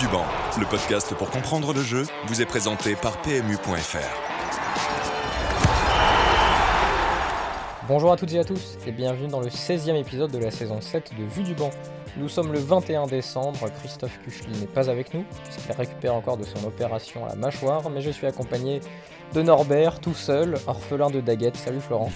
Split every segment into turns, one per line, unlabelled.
du banc, le podcast pour comprendre le jeu, vous est présenté par PMU.fr.
Bonjour à toutes et à tous et bienvenue dans le 16e épisode de la saison 7 de Vue du banc. Nous sommes le 21 décembre, Christophe Kuchli n'est pas avec nous puisqu'il récupère encore de son opération à la mâchoire, mais je suis accompagné de Norbert, tout seul, orphelin de Daguette. Salut Florent.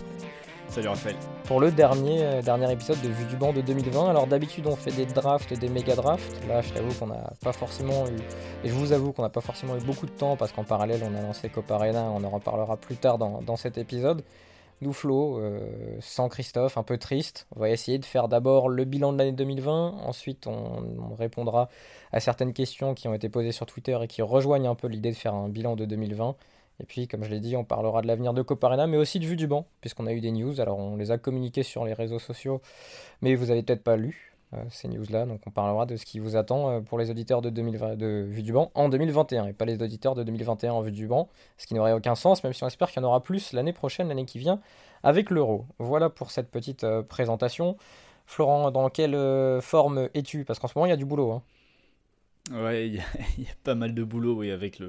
Salut Raphaël.
Pour le dernier épisode de Vue du banc de 2020, alors d'habitude on fait des drafts et des méga drafts, là je t'avoue qu'on n'a pas forcément eu, et je vous avoue qu'on n'a pas forcément eu beaucoup de temps parce qu'en parallèle on a lancé Copa Arena, on en reparlera plus tard dans cet épisode. Nous Flo, sans Christophe, un peu triste, on va essayer de faire d'abord le bilan de l'année 2020, ensuite on répondra à certaines questions qui ont été posées sur Twitter et qui rejoignent un peu l'idée de faire un bilan de 2020. Et puis, comme je l'ai dit, on parlera de l'avenir de Copa Arena, mais aussi de Vue du banc, puisqu'on a eu des news. Alors, on les a communiquées sur les réseaux sociaux, mais vous avez peut-être pas lu ces news-là. Donc, on parlera de ce qui vous attend pour les auditeurs de Vue du banc en 2021, et pas les auditeurs de 2021 en Vue du banc, ce qui n'aurait aucun sens, même si on espère qu'il y en aura plus l'année prochaine, l'année qui vient, avec l'Euro. Voilà pour cette petite présentation. Florent, dans quelle forme es-tu? Parce qu'en ce moment, il y a du boulot. Hein.
Ouais, il y a pas mal de boulot, oui, avec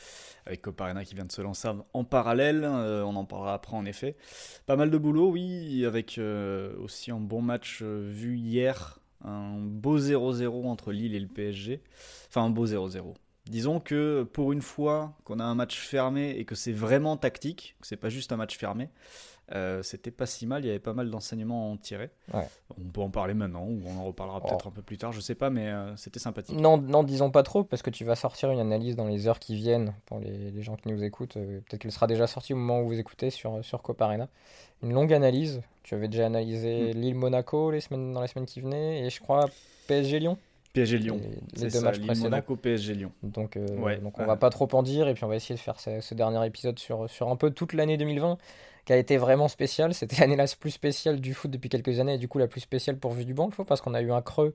Copa Arena qui vient de se lancer en parallèle, on en parlera après en effet. Pas mal de boulot, oui, avec aussi un bon match vu hier, un beau 0-0 entre Lille et le PSG. Enfin, un beau 0-0. Disons que pour une fois qu'on a un match fermé et que c'est vraiment tactique, que c'est pas juste un match fermé, c'était pas si mal, il y avait pas mal d'enseignements à en tirer. Ouais. On peut en parler maintenant ou on en reparlera peut-être un peu plus tard, je sais pas, mais c'était sympathique.
Non, disons pas trop, parce que tu vas sortir une analyse dans les heures qui viennent pour les gens qui nous écoutent. Peut-être qu'elle sera déjà sortie au moment où vous écoutez sur Copa Arena. Une longue analyse. Tu avais déjà analysé Lille-Monaco dans les semaines qui venaient, et je crois PSG-Lyon.
PSG-Lyon,
les deux matchs précédents.
Monaco, PSG-Lyon.
Donc on va pas trop en dire, et puis on va essayer de faire ce dernier épisode sur un peu toute l'année 2020, qui a été vraiment spéciale. C'était l'année la plus spéciale du foot depuis quelques années, et du coup la plus spéciale pour Vue du banc, parce qu'on a eu un creux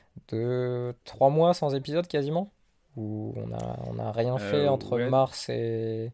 de 3 mois sans épisode quasiment, où on a rien fait entre mars et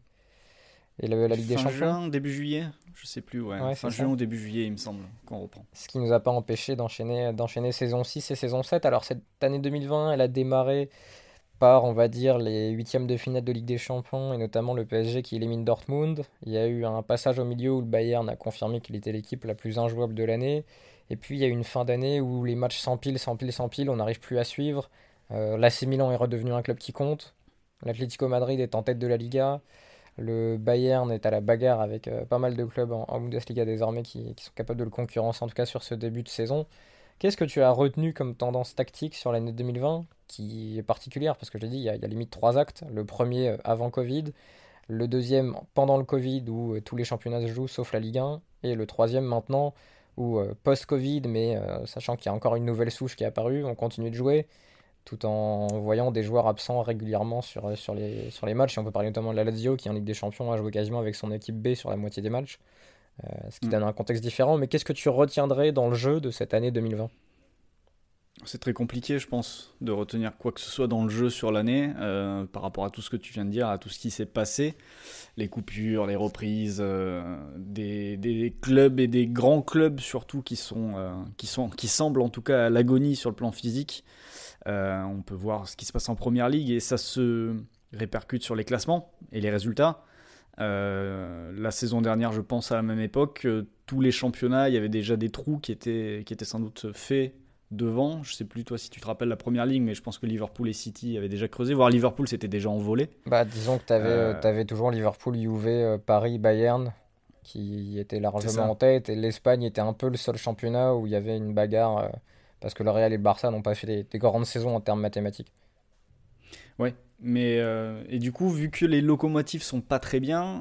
la Ligue des Champions.
Fin juin, début juillet, je sais plus, fin juin ou début juillet il me semble qu'on reprend.
Ce qui nous a pas empêché d'enchaîner saison 6 et saison 7. Alors cette année 2020, elle a démarré par, on va dire, les huitièmes de finale de Ligue des Champions, et notamment le PSG qui élimine Dortmund. Il y a eu un passage au milieu où le Bayern a confirmé qu'il était l'équipe la plus injouable de l'année. Et puis il y a eu une fin d'année où les matchs s'empilent, on n'arrive plus à suivre. L'AC Milan est redevenu un club qui compte. L'Atlético Madrid est en tête de la Liga. Le Bayern est à la bagarre avec pas mal de clubs en Bundesliga désormais qui sont capables de le concurrencer, en tout cas sur ce début de saison. Qu'est-ce que tu as retenu comme tendance tactique sur l'année 2020, qui est particulière, parce que je l'ai dit, il y a limite 3 actes. Le premier avant Covid, le deuxième pendant le Covid où tous les championnats se jouent sauf la Ligue 1, et le troisième maintenant où post-Covid, mais sachant qu'il y a encore une nouvelle souche qui est apparue, on continue de jouer tout en voyant des joueurs absents régulièrement sur les matchs. Et on peut parler notamment de la Lazio qui en Ligue des Champions a joué quasiment avec son équipe B sur la moitié des matchs. Ce qui donne un contexte différent. Mais qu'est-ce que tu retiendrais dans le jeu de cette année 2020 ?
C'est très compliqué, je pense, de retenir quoi que ce soit dans le jeu sur l'année, par rapport à tout ce que tu viens de dire, à tout ce qui s'est passé, les coupures, les reprises, des clubs et des grands clubs surtout qui semblent en tout cas à l'agonie sur le plan physique. On peut voir ce qui se passe en première ligue et ça se répercute sur les classements et les résultats. La saison dernière, je pense à la même époque, tous les championnats, il y avait déjà des trous qui étaient sans doute faits devant. Je sais plus toi si tu te rappelles la première ligue, mais je pense que Liverpool et City avaient déjà creusé, voire Liverpool s'était déjà envolé.
Disons que t'avais toujours Liverpool, Juve, Paris, Bayern qui étaient largement en tête, et l'Espagne était un peu le seul championnat où il y avait une bagarre, parce que le Real et le Barça n'ont pas fait des grandes saisons en termes mathématiques.
Ouais, mais et du coup, vu que les locomotives sont pas très bien,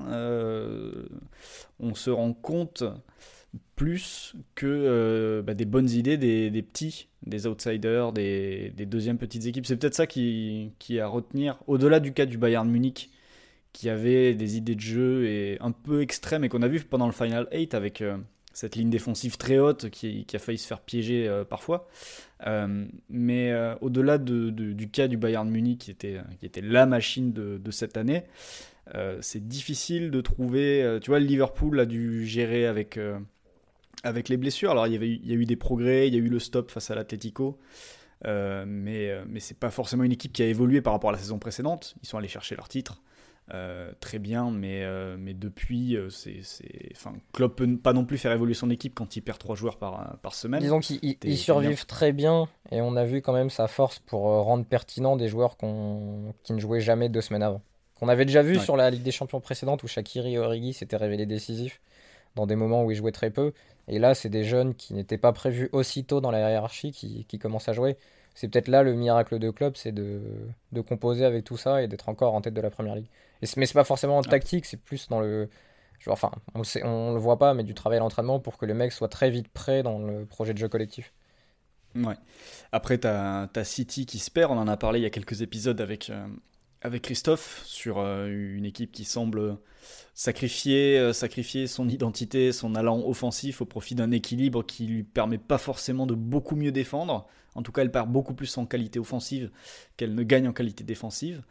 on se rend compte plus que des bonnes idées des petits, des outsiders, des deuxièmes petites équipes. C'est peut-être ça qui est à retenir, au-delà du cas du Bayern Munich, qui avait des idées de jeu et un peu extrêmes et qu'on a vu pendant le Final 8 avec cette ligne défensive très haute qui a failli se faire piéger parfois. Mais au-delà du cas du Bayern Munich qui était la machine de cette année, c'est difficile de trouver... tu vois, le Liverpool a dû gérer avec les blessures. Alors il y a eu des progrès, il y a eu le stop face à l'Atlético. Mais c'est pas forcément une équipe qui a évolué par rapport à la saison précédente. Ils sont allés chercher leur titre. Très bien, mais depuis, Klopp peut pas non plus faire évoluer son équipe quand il perd 3 joueurs par semaine.
Disons qu'ils survivent très bien, et on a vu quand même sa force pour rendre pertinent des joueurs qui ne jouaient jamais 2 semaines avant. Qu'on avait déjà vu sur la Ligue des Champions précédente où Shaqiri et Origi s'étaient révélés décisifs dans des moments où ils jouaient très peu. Et là, c'est des jeunes qui n'étaient pas prévus aussitôt dans la hiérarchie qui commencent à jouer. C'est peut-être là le miracle de Klopp, c'est de composer avec tout ça et d'être encore en tête de la Première Ligue. Mais c'est pas forcément en tactique, c'est plus dans le... Enfin, on le voit pas, mais du travail à l'entraînement pour que le mec soit très vite prêt dans le projet de jeu collectif.
Ouais. Après, t'as City qui se perd. On en a parlé il y a quelques épisodes avec Christophe sur une équipe qui semble sacrifier son identité, son allant offensif au profit d'un équilibre qui lui permet pas forcément de beaucoup mieux défendre. En tout cas, elle perd beaucoup plus en qualité offensive qu'elle ne gagne en qualité défensive.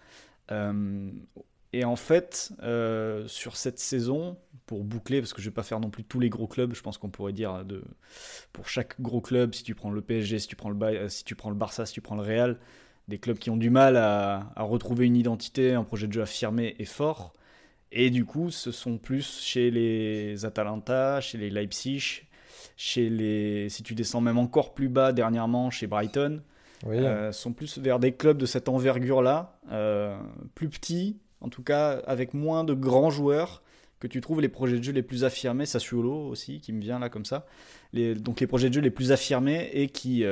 Et en fait, sur cette saison, pour boucler, parce que je ne vais pas faire non plus tous les gros clubs, je pense qu'on pourrait dire pour chaque gros club, si tu prends le PSG, si tu prends le Barça, si tu prends le Real, des clubs qui ont du mal à retrouver une identité, un projet de jeu affirmé et fort. Et du coup, ce sont plus chez les Atalanta, chez les Leipzig, si tu descends même encore plus bas dernièrement, chez Brighton,
Oui.
sont plus vers des clubs de cette envergure-là, plus petits, en tout cas avec moins de grands joueurs, que tu trouves les projets de jeu les plus affirmés, Sassuolo aussi, qui me vient là comme ça, donc les projets de jeu les plus affirmés et qui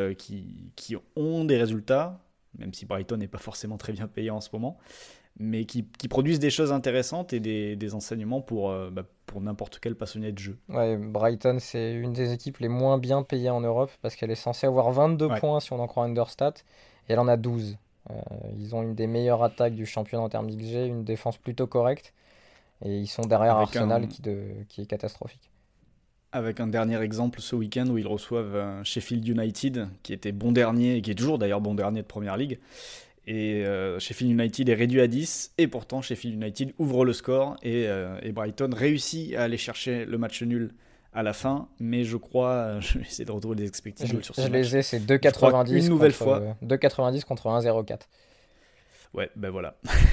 ont des résultats, même si Brighton n'est pas forcément très bien payé en ce moment, mais qui produisent des choses intéressantes et des enseignements pour n'importe quel passionné de jeu.
Ouais, Brighton, c'est une des équipes les moins bien payées en Europe parce qu'elle est censée avoir 22 points si on en croit Understat et elle en a 12. Ils ont une des meilleures attaques du championnat en termes d'XG, une défense plutôt correcte et ils sont derrière Arsenal qui est catastrophique.
Avec un dernier exemple ce week-end où ils reçoivent Sheffield United qui était bon dernier et qui est toujours d'ailleurs bon dernier de Première Ligue. Et Sheffield United est réduit à 10 et pourtant Sheffield United ouvre le score et Brighton réussit à aller chercher le match nul à la fin, mais je crois, je vais essayer de retrouver les expected goals sur ce match.
Je les ai, c'est 2,90
une nouvelle fois.
2,90 contre 1,04.
Ouais, ben voilà.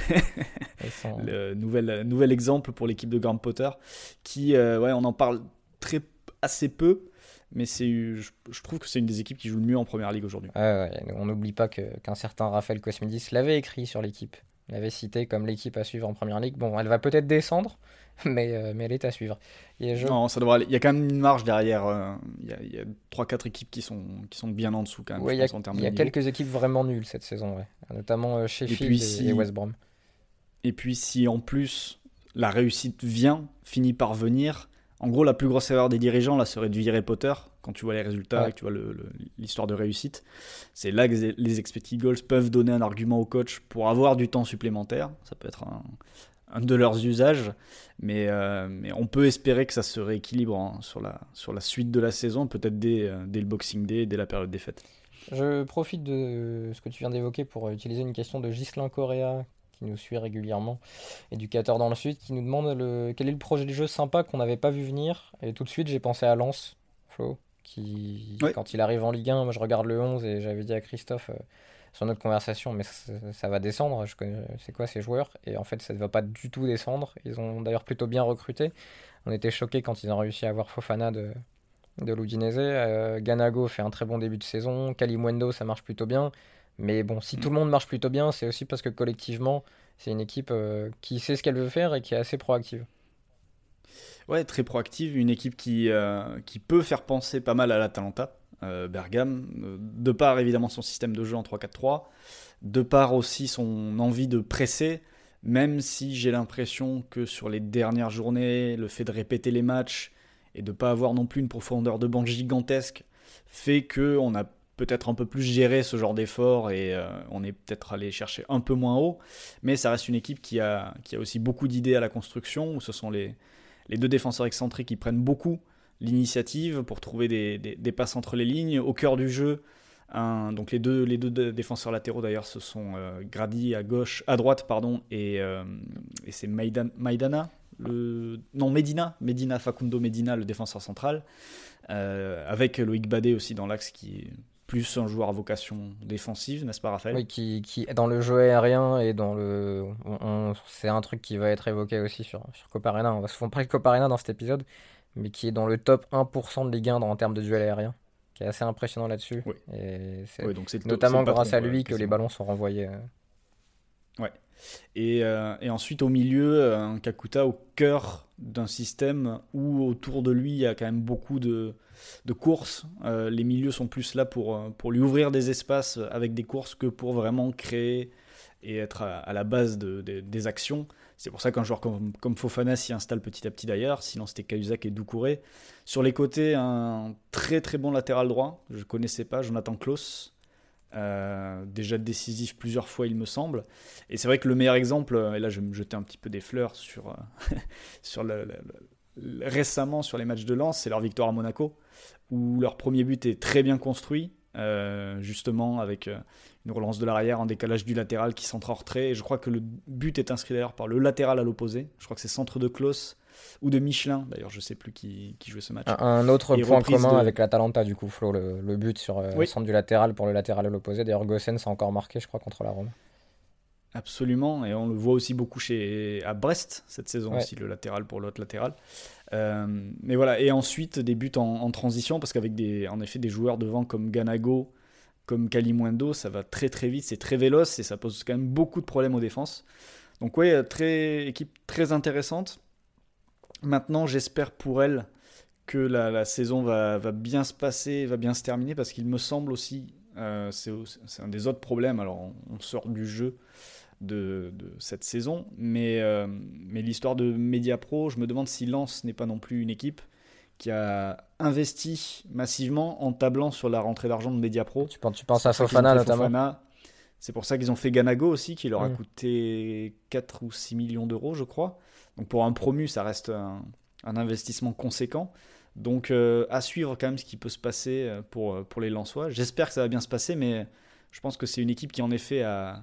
Sont...
Le nouvel exemple pour l'équipe de Graham Potter qui, on en parle assez peu, mais je trouve que c'est une des équipes qui joue le mieux en Première Ligue aujourd'hui.
On n'oublie pas qu'un certain Raphaël Cosmidis l'avait écrit sur l'équipe. Il l'avait cité comme l'équipe à suivre en Première Ligue. Bon, elle va peut-être descendre, mais elle est à suivre.
Non, ça devrait aller. Il y a quand même une marge derrière. Il y a 3-4 équipes qui sont bien en dessous quand même.
Ouais, il y a quelques équipes vraiment nulles cette saison, ouais. Notamment Sheffield et West Brom.
Et puis si en plus la réussite finit par venir, en gros la plus grosse erreur des dirigeants là serait de virer Potter quand tu vois les résultats et que tu vois l'histoire de réussite. C'est là que les expected goals peuvent donner un argument au coach pour avoir du temps supplémentaire. Ça peut être un de leurs usages, mais on peut espérer que ça se rééquilibre sur la suite de la saison, peut-être dès le Boxing Day, dès la période des fêtes.
Je profite de ce que tu viens d'évoquer pour utiliser une question de Ghislain Correa, qui nous suit régulièrement, éducateur dans le Sud, qui nous demande quel est le projet de jeu sympa qu'on n'avait pas vu venir. Et tout de suite, j'ai pensé à Lens, Flo, qui, quand il arrive en Ligue 1, moi je regarde le 11 et j'avais dit à Christophe sur notre conversation, mais ça va descendre, c'est quoi ces joueurs? Et en fait, ça ne va pas du tout descendre. Ils ont d'ailleurs plutôt bien recruté. On était choqués quand ils ont réussi à avoir Fofana de l'Udinese. Ganago fait un très bon début de saison. Kalimundo, ça marche plutôt bien. Mais bon, si tout le monde marche plutôt bien, c'est aussi parce que collectivement, c'est une équipe qui sait ce qu'elle veut faire et qui est assez proactive.
Ouais, très proactive. Une équipe qui peut faire penser pas mal à l'Atalanta, Bergame, de par évidemment son système de jeu en 3-4-3, de par aussi son envie de presser, même si j'ai l'impression que sur les dernières journées, le fait de répéter les matchs et de ne pas avoir non plus une profondeur de banc gigantesque fait qu'on a peut-être un peu plus géré ce genre d'effort et on est peut-être allé chercher un peu moins haut, mais ça reste une équipe qui a aussi beaucoup d'idées à la construction, où ce sont les deux défenseurs excentriques qui prennent beaucoup l'initiative pour trouver des passes entre les lignes. Au cœur du jeu, donc les deux défenseurs latéraux d'ailleurs, ce sont Grady à droite, et c'est Medina, Facundo Medina, le défenseur central, avec Loïc Badet aussi dans l'axe qui plus un joueur à vocation défensive, n'est-ce pas Raphaël?
Oui, qui dans le jeu aérien et dans le. C'est un truc qui va être évoqué aussi sur Copa Arena. On va souvent parler de Copa Arena dans cet épisode, mais qui est dans le top 1% de Ligue 1 en termes de duel aérien, qui est assez impressionnant là-dessus.
Oui.
Et c'est
Oui, donc c'est
notamment
c'est le
grâce à
patron,
lui que les
quasiment.
ballons sont renvoyés.
Ouais. Et ensuite, au milieu, un Kakuta au cœur d'un système où autour de lui, il y a quand même beaucoup de courses. Les milieux sont plus là pour lui ouvrir des espaces avec des courses que pour vraiment créer et être à la base des actions. C'est pour ça qu'un joueur comme Fofana s'y installe petit à petit d'ailleurs. Sinon, c'était Cahuzac et Doucouré. Sur les côtés, un très très bon latéral droit. Je ne connaissais pas, Jonathan Klaus. Déjà décisif plusieurs fois il me semble, et c'est vrai que le meilleur exemple, et là je vais me jeter un petit peu des fleurs sur récemment sur les matchs de Lens, c'est leur victoire à Monaco où leur premier but est très bien construit, justement avec une relance de l'arrière en décalage du latéral qui centre en retrait, et je crois que le but est inscrit d'ailleurs par le latéral à l'opposé, je crois que c'est centre de Klaus ou de Michelin d'ailleurs, je sais plus qui jouait ce match.
Un autre
Et
point
reprise
commun
de...
avec l'Atalanta, du coup, Flo, le but sur
Oui,
centre du latéral pour le latéral à l'opposé. D'ailleurs, Gossens a encore marqué, je crois, contre la Rome.
absolument, et on le voit aussi beaucoup à Brest cette saison
Ouais.
aussi, le latéral pour l'autre latéral. Mais voilà, et ensuite des buts en transition, parce qu'avec en effet des joueurs devant comme Ganago, comme Kalimundo, ça va très très vite, c'est très véloce et ça pose quand même beaucoup de problèmes aux défenses. Donc ouais, équipe très intéressante. Maintenant, j'espère pour elle que la saison va bien se passer, va bien se terminer, parce qu'il me semble aussi, c'est un des autres problèmes, alors on sort du jeu de cette saison, mais l'histoire de Mediapro, je me demande si Lens n'est pas non plus une équipe qui a investi massivement en tablant sur la rentrée d'argent de Mediapro.
Tu
C'est
penses à
pour ça qu'ils ont
Fofana
fait
notamment.
Fofana. C'est pour ça qu'ils ont fait Ganago aussi, qui leur a
Mm.
coûté 4 ou 6 millions d'euros, je crois. Donc pour un promu, ça reste un investissement conséquent. Donc à suivre quand même ce qui peut se passer pour les Lensois. J'espère que ça va bien se passer, mais je pense que c'est une équipe qui en effet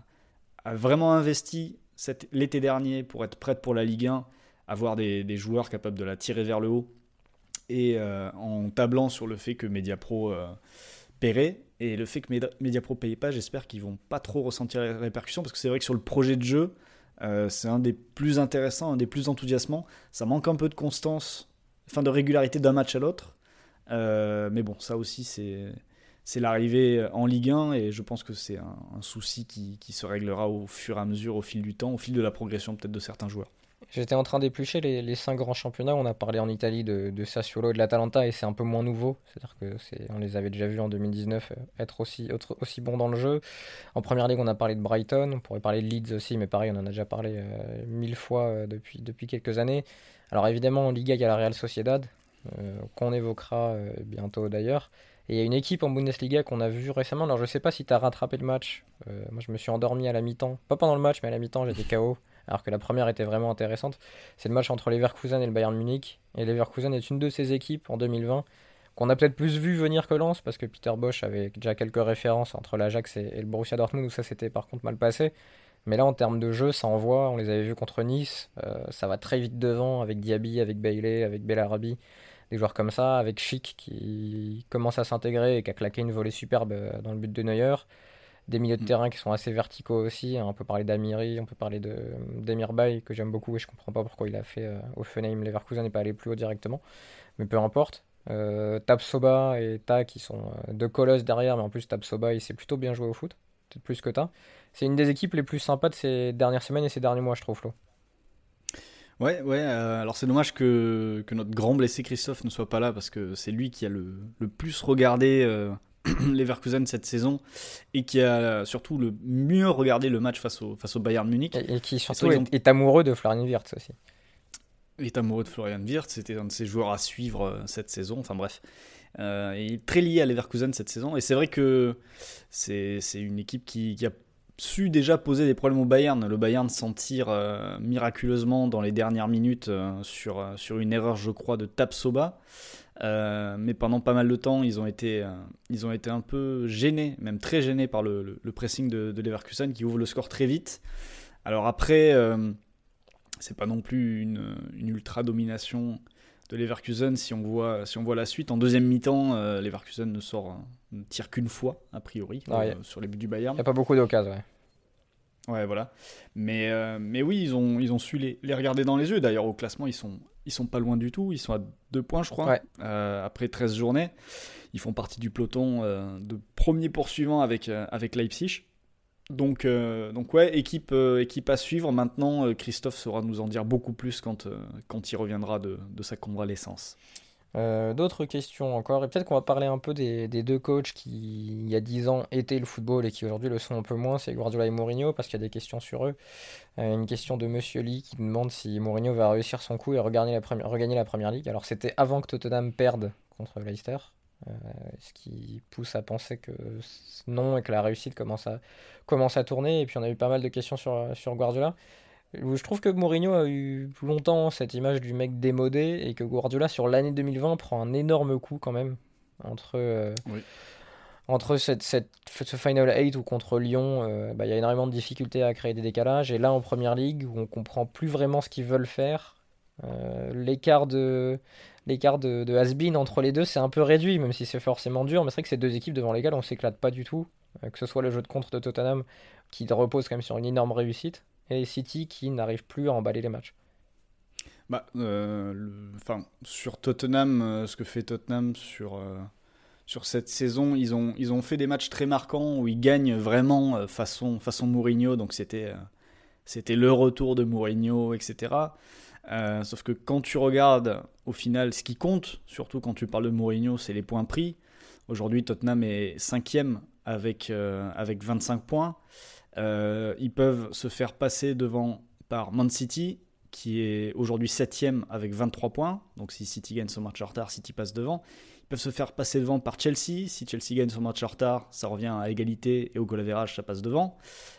a vraiment investi l'été dernier pour être prête pour la Ligue 1, avoir des joueurs capables de la tirer vers le haut, et en tablant sur le fait que Mediapro paierait, et le fait que Mediapro ne paye pas, j'espère qu'ils vont pas trop ressentir les répercussions, parce que c'est vrai que sur le projet de jeu, c'est un des plus intéressants, un des plus enthousiasmants. Ça manque un peu de constance, enfin de régularité d'un match à l'autre, mais bon, ça aussi c'est l'arrivée en Ligue 1, et je pense que c'est un souci qui se réglera au fur et à mesure, au fil du temps, au fil de la progression peut-être de certains joueurs.
J'étais en train d'éplucher les 5 grands championnats. On a parlé en Italie de Sassuolo et de l'Atalanta et c'est un peu moins nouveau. C'est-à-dire que on les avait déjà vus en 2019 être aussi bons dans le jeu. En première ligue, on a parlé de Brighton. On pourrait parler de Leeds aussi, mais pareil, on en a déjà parlé 1000 fois depuis quelques années. Alors évidemment, en Liga, il y a la Real Sociedad, qu'on évoquera bientôt d'ailleurs. Et il y a une équipe en Bundesliga qu'on a vue récemment. Alors je sais pas si tu as rattrapé le match. Moi, je me suis endormi à la mi-temps. Pas pendant le match, mais à la mi-temps, j'étais KO. Alors que la première était vraiment intéressante. C'est le match entre Leverkusen et le Bayern Munich. Et Leverkusen est une de ces équipes en 2020 qu'on a peut-être plus vu venir que Lens, parce que Peter Bosz avait déjà quelques références entre l'Ajax et le Borussia Dortmund, où ça s'était par contre mal passé. Mais là, en termes de jeu, ça envoie. On les avait vus contre Nice. Ça va très vite devant avec Diaby, avec Bailey, avec Bellarabi. Des joueurs comme ça, avec Schick qui commence à s'intégrer et qui a claqué une volée superbe dans le but de Neuer. Des milieux de
Mm.
terrain qui sont assez verticaux aussi, hein. On peut parler d'Amiri, on peut parler d'Emir Bay, que j'aime beaucoup et je comprends pas pourquoi il a fait Hoffenheim Leverkusen et pas aller plus haut directement. Mais peu importe. Tapsoba et Ta qui sont deux colosses derrière, mais en plus Tapsoba il sait plutôt bien jouer au foot, peut-être plus que Ta. C'est une des équipes les plus sympas de ces dernières semaines et ces derniers mois, je trouve, Flo.
Ouais, ouais. Alors c'est dommage que notre grand blessé Christophe ne soit pas là, parce que c'est lui qui a le plus regardé Leverkusen cette saison, et qui a surtout le mieux regardé le match face au Bayern Munich.
Et qui
Et c'est
surtout
vrai qu'ils ont
est amoureux de Florian Wirtz aussi.
est amoureux de Florian Wirtz, c'était un de ses joueurs à suivre cette saison. Enfin bref, il est très lié à Leverkusen cette saison, et c'est vrai que c'est une équipe qui a su déjà poser des problèmes au Bayern. Le Bayern s'en tire miraculeusement dans les dernières minutes sur une erreur, je crois, de Tapsoba. Mais pendant pas mal de temps, ils ont été un peu gênés, même très gênés par le pressing de Leverkusen, qui ouvre le score très vite. Alors après, c'est pas non plus une ultra domination Leverkusen, si on voit la suite. En deuxième mi-temps, Leverkusen ne tire qu'une fois, a priori, sur les buts du Bayern.
Il n'y a pas beaucoup d'occasions, ouais.
Ouais, voilà. Mais oui, ils ont su les regarder dans les yeux. D'ailleurs, au classement, ils sont pas loin du tout. Ils sont à 2 points, je crois,
ouais.
Après 13 journées. Ils font partie du peloton de premier poursuivant avec Leipzig. Donc ouais, équipe à suivre. Maintenant, Christophe saura nous en dire beaucoup plus quand il reviendra de sa convalescence.
D'autres questions encore, et peut-être qu'on va parler un peu des deux coachs qui, il y a 10 ans, étaient le football et qui aujourd'hui le sont un peu moins, c'est Guardiola et Mourinho, parce qu'il y a des questions sur eux. Une question de Monsieur Lee qui demande si Mourinho va réussir son coup et regagner la première ligue. Alors c'était avant que Tottenham perde contre Leicester, ce qui pousse à penser que non et que la réussite commence à tourner. Et puis on a eu pas mal de questions sur Guardiola. Je trouve que Mourinho a eu longtemps cette image du mec démodé et que Guardiola sur l'année 2020 prend un énorme coup quand même
Oui.
entre ce Final 8 ou contre Lyon. Il y a énormément de difficultés à créer des décalages et là en Première Ligue où on comprend plus vraiment ce qu'ils veulent faire, l'écart de has-been entre les deux c'est un peu réduit, même si c'est forcément dur, mais c'est vrai que c'est deux équipes devant lesquelles on s'éclate pas du tout, que ce soit le jeu de contre de Tottenham qui repose quand même sur une énorme réussite et City qui n'arrive plus à emballer les matchs.
Sur Tottenham, ce que fait Tottenham sur cette saison, ils ont fait des matchs très marquants où ils gagnent vraiment façon Mourinho, donc c'était le retour de Mourinho, etc. Sauf que quand tu regardes au final ce qui compte, surtout quand tu parles de Mourinho, c'est les points pris. Aujourd'hui, Tottenham est 5e avec 25 points. Ils peuvent se faire passer devant par Man City, qui est aujourd'hui 7e avec 23 points. Donc si City gagne son match en retard, City passe devant. Ils peuvent se faire passer devant par Chelsea. Si Chelsea gagne son match en retard, ça revient à égalité et au goal average, ça passe devant.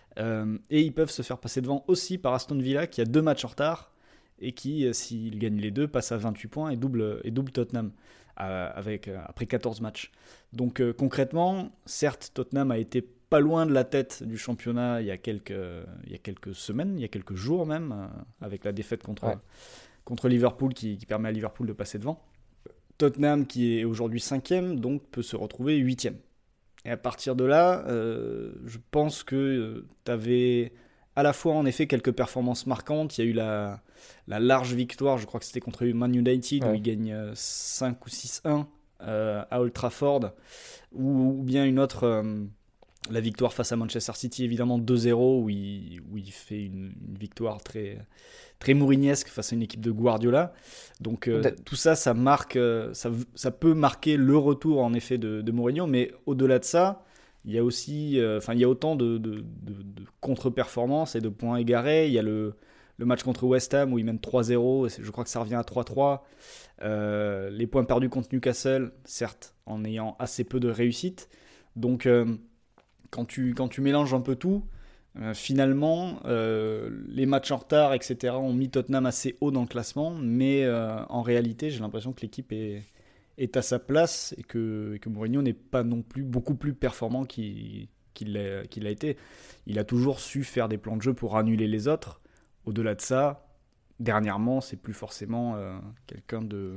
Et ils peuvent se faire passer devant aussi par Aston Villa, qui a 2 matchs en retard et qui, s'il gagne les deux, passe à 28 points et double Tottenham après 14 matchs. Donc concrètement, certes, Tottenham a été pas loin de la tête du championnat il y a quelques semaines, il y a quelques jours même, avec la défaite contre Liverpool qui permet à Liverpool de passer devant. Tottenham, qui est aujourd'hui 5e, donc peut se retrouver 8e. Et à partir de là, je pense que tu avais à la fois en effet quelques performances marquantes. Il y a eu la large victoire, je crois que c'était contre Man United, où ils gagnent 5 ou 6-1 à Old Trafford, ou bien une autre... la victoire face à Manchester City, évidemment 2-0, où il fait une victoire très, très mourinesque face à une équipe de Guardiola. Donc tout ça, ça marque, ça peut marquer le retour en effet de Mourinho, mais au-delà de ça, il y a aussi, il y a autant de contre-performances et de points égarés. Il y a le match contre West Ham où il mène 3-0, je crois que ça revient à 3-3. Les points perdus contre Newcastle, certes, en ayant assez peu de réussite. Donc quand tu mélanges un peu tout, finalement, les matchs en retard, etc., ont mis Tottenham assez haut dans le classement, mais en réalité, j'ai l'impression que l'équipe est à sa place et que Mourinho n'est pas non plus beaucoup plus performant qu'il l'a été. Il a toujours su faire des plans de jeu pour annuler les autres. Au-delà de ça, dernièrement, c'est plus forcément quelqu'un de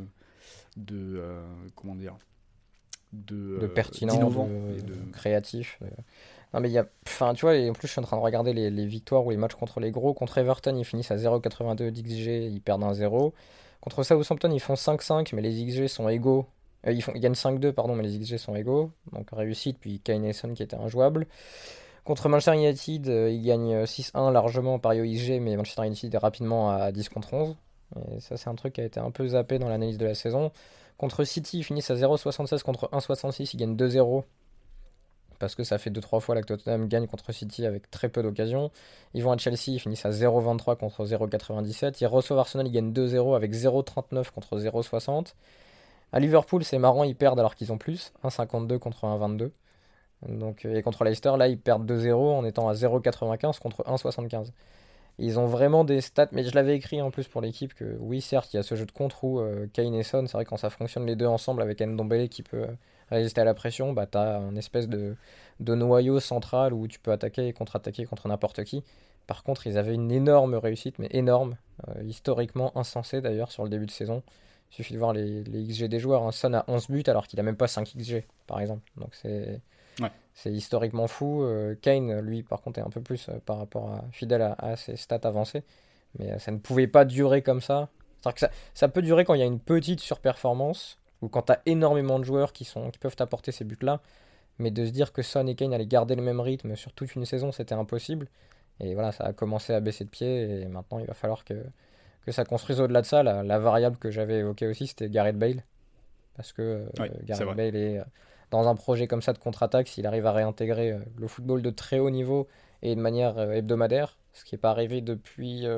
pertinent,
d'innovant,
de créatif. Non mais tu vois, et en plus je suis en train de regarder les victoires ou les matchs contre les gros. Contre Everton, ils finissent à 0,82 d'XG, ils perdent 1-0. Contre Southampton, ils font 5-5, mais les XG sont égaux. Ils gagnent 5-2, pardon, mais les XG sont égaux. Donc réussite, puis Kane et Son qui était injouable. Contre Manchester United, ils gagnent 6-1 largement par XG, mais Manchester United est rapidement à 10 contre 11. Et ça, c'est un truc qui a été un peu zappé dans l'analyse de la saison. Contre City, ils finissent à 0,76 contre 1,66, ils gagnent 2-0. Parce que ça fait 2-3 fois là que Tottenham gagne contre City avec très peu d'occasions. Ils vont à Chelsea, ils finissent à 0,23 contre 0,97. Ils reçoivent Arsenal, ils gagnent 2-0 avec 0,39 contre 0,60. À Liverpool, c'est marrant, ils perdent alors qu'ils ont plus, 1,52 contre 1,22. Donc, et contre Leicester, là, ils perdent 2-0 en étant à 0,95 contre 1,75. Ils ont vraiment des stats, mais je l'avais écrit en plus pour l'équipe que oui, certes, il y a ce jeu de contre où Kane et Son, c'est vrai quand ça fonctionne les deux ensemble avec Ndombele qui peut résister à la pression, bah t'as un espèce de noyau central où tu peux attaquer et contre-attaquer contre n'importe qui. Par contre, ils avaient une énorme réussite, mais énorme, historiquement insensée d'ailleurs sur le début de saison. Il suffit de voir les XG des joueurs. Hein. Son a 11 buts alors qu'il a même pas 5 XG, par exemple. Donc
Ouais.
c'est historiquement fou. Kane, lui, par contre, est un peu plus fidèle à ses stats avancées. Mais ça ne pouvait pas durer comme ça. C'est-à-dire que ça peut durer quand il y a une petite surperformance ou quand tu as énormément de joueurs qui peuvent t'apporter ces buts-là. Mais de se dire que Son et Kane allaient garder le même rythme sur toute une saison, c'était impossible. Et voilà, ça a commencé à baisser de pied. Et maintenant, il va falloir que ça construise au-delà de ça. La variable que j'avais évoquée aussi, c'était Gareth Bale. Parce que
Ouais, c'est
Gareth
vrai.
Bale est dans un projet comme ça de contre-attaque, s'il arrive à réintégrer le football de très haut niveau et de manière hebdomadaire, ce qui n'est pas arrivé depuis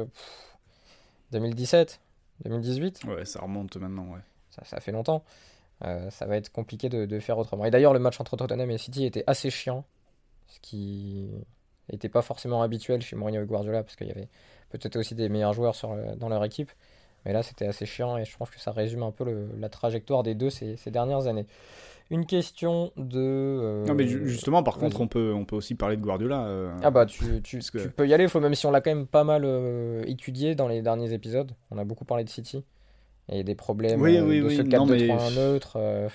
2017, 2018,
Ouais, ça remonte maintenant, ouais.
ça fait longtemps. Ça va être compliqué de faire autrement. Et d'ailleurs, le match entre Tottenham et City était assez chiant, ce qui n'était pas forcément habituel chez Mourinho et Guardiola, parce qu'il y avait peut-être aussi des meilleurs joueurs dans leur équipe. Mais là, c'était assez chiant et je pense que ça résume un peu la trajectoire des deux ces dernières années. Une question de...
Non, mais justement, par contre,
vas-y.
on peut aussi parler de Guardiola.
Ah bah, tu
Parce que...
peux y aller, même si on l'a quand même pas mal étudié dans les derniers épisodes. On a beaucoup parlé de City et des problèmes
Oui, oui,
de ce
oui. Non, mais
4-2-3-1 neutre.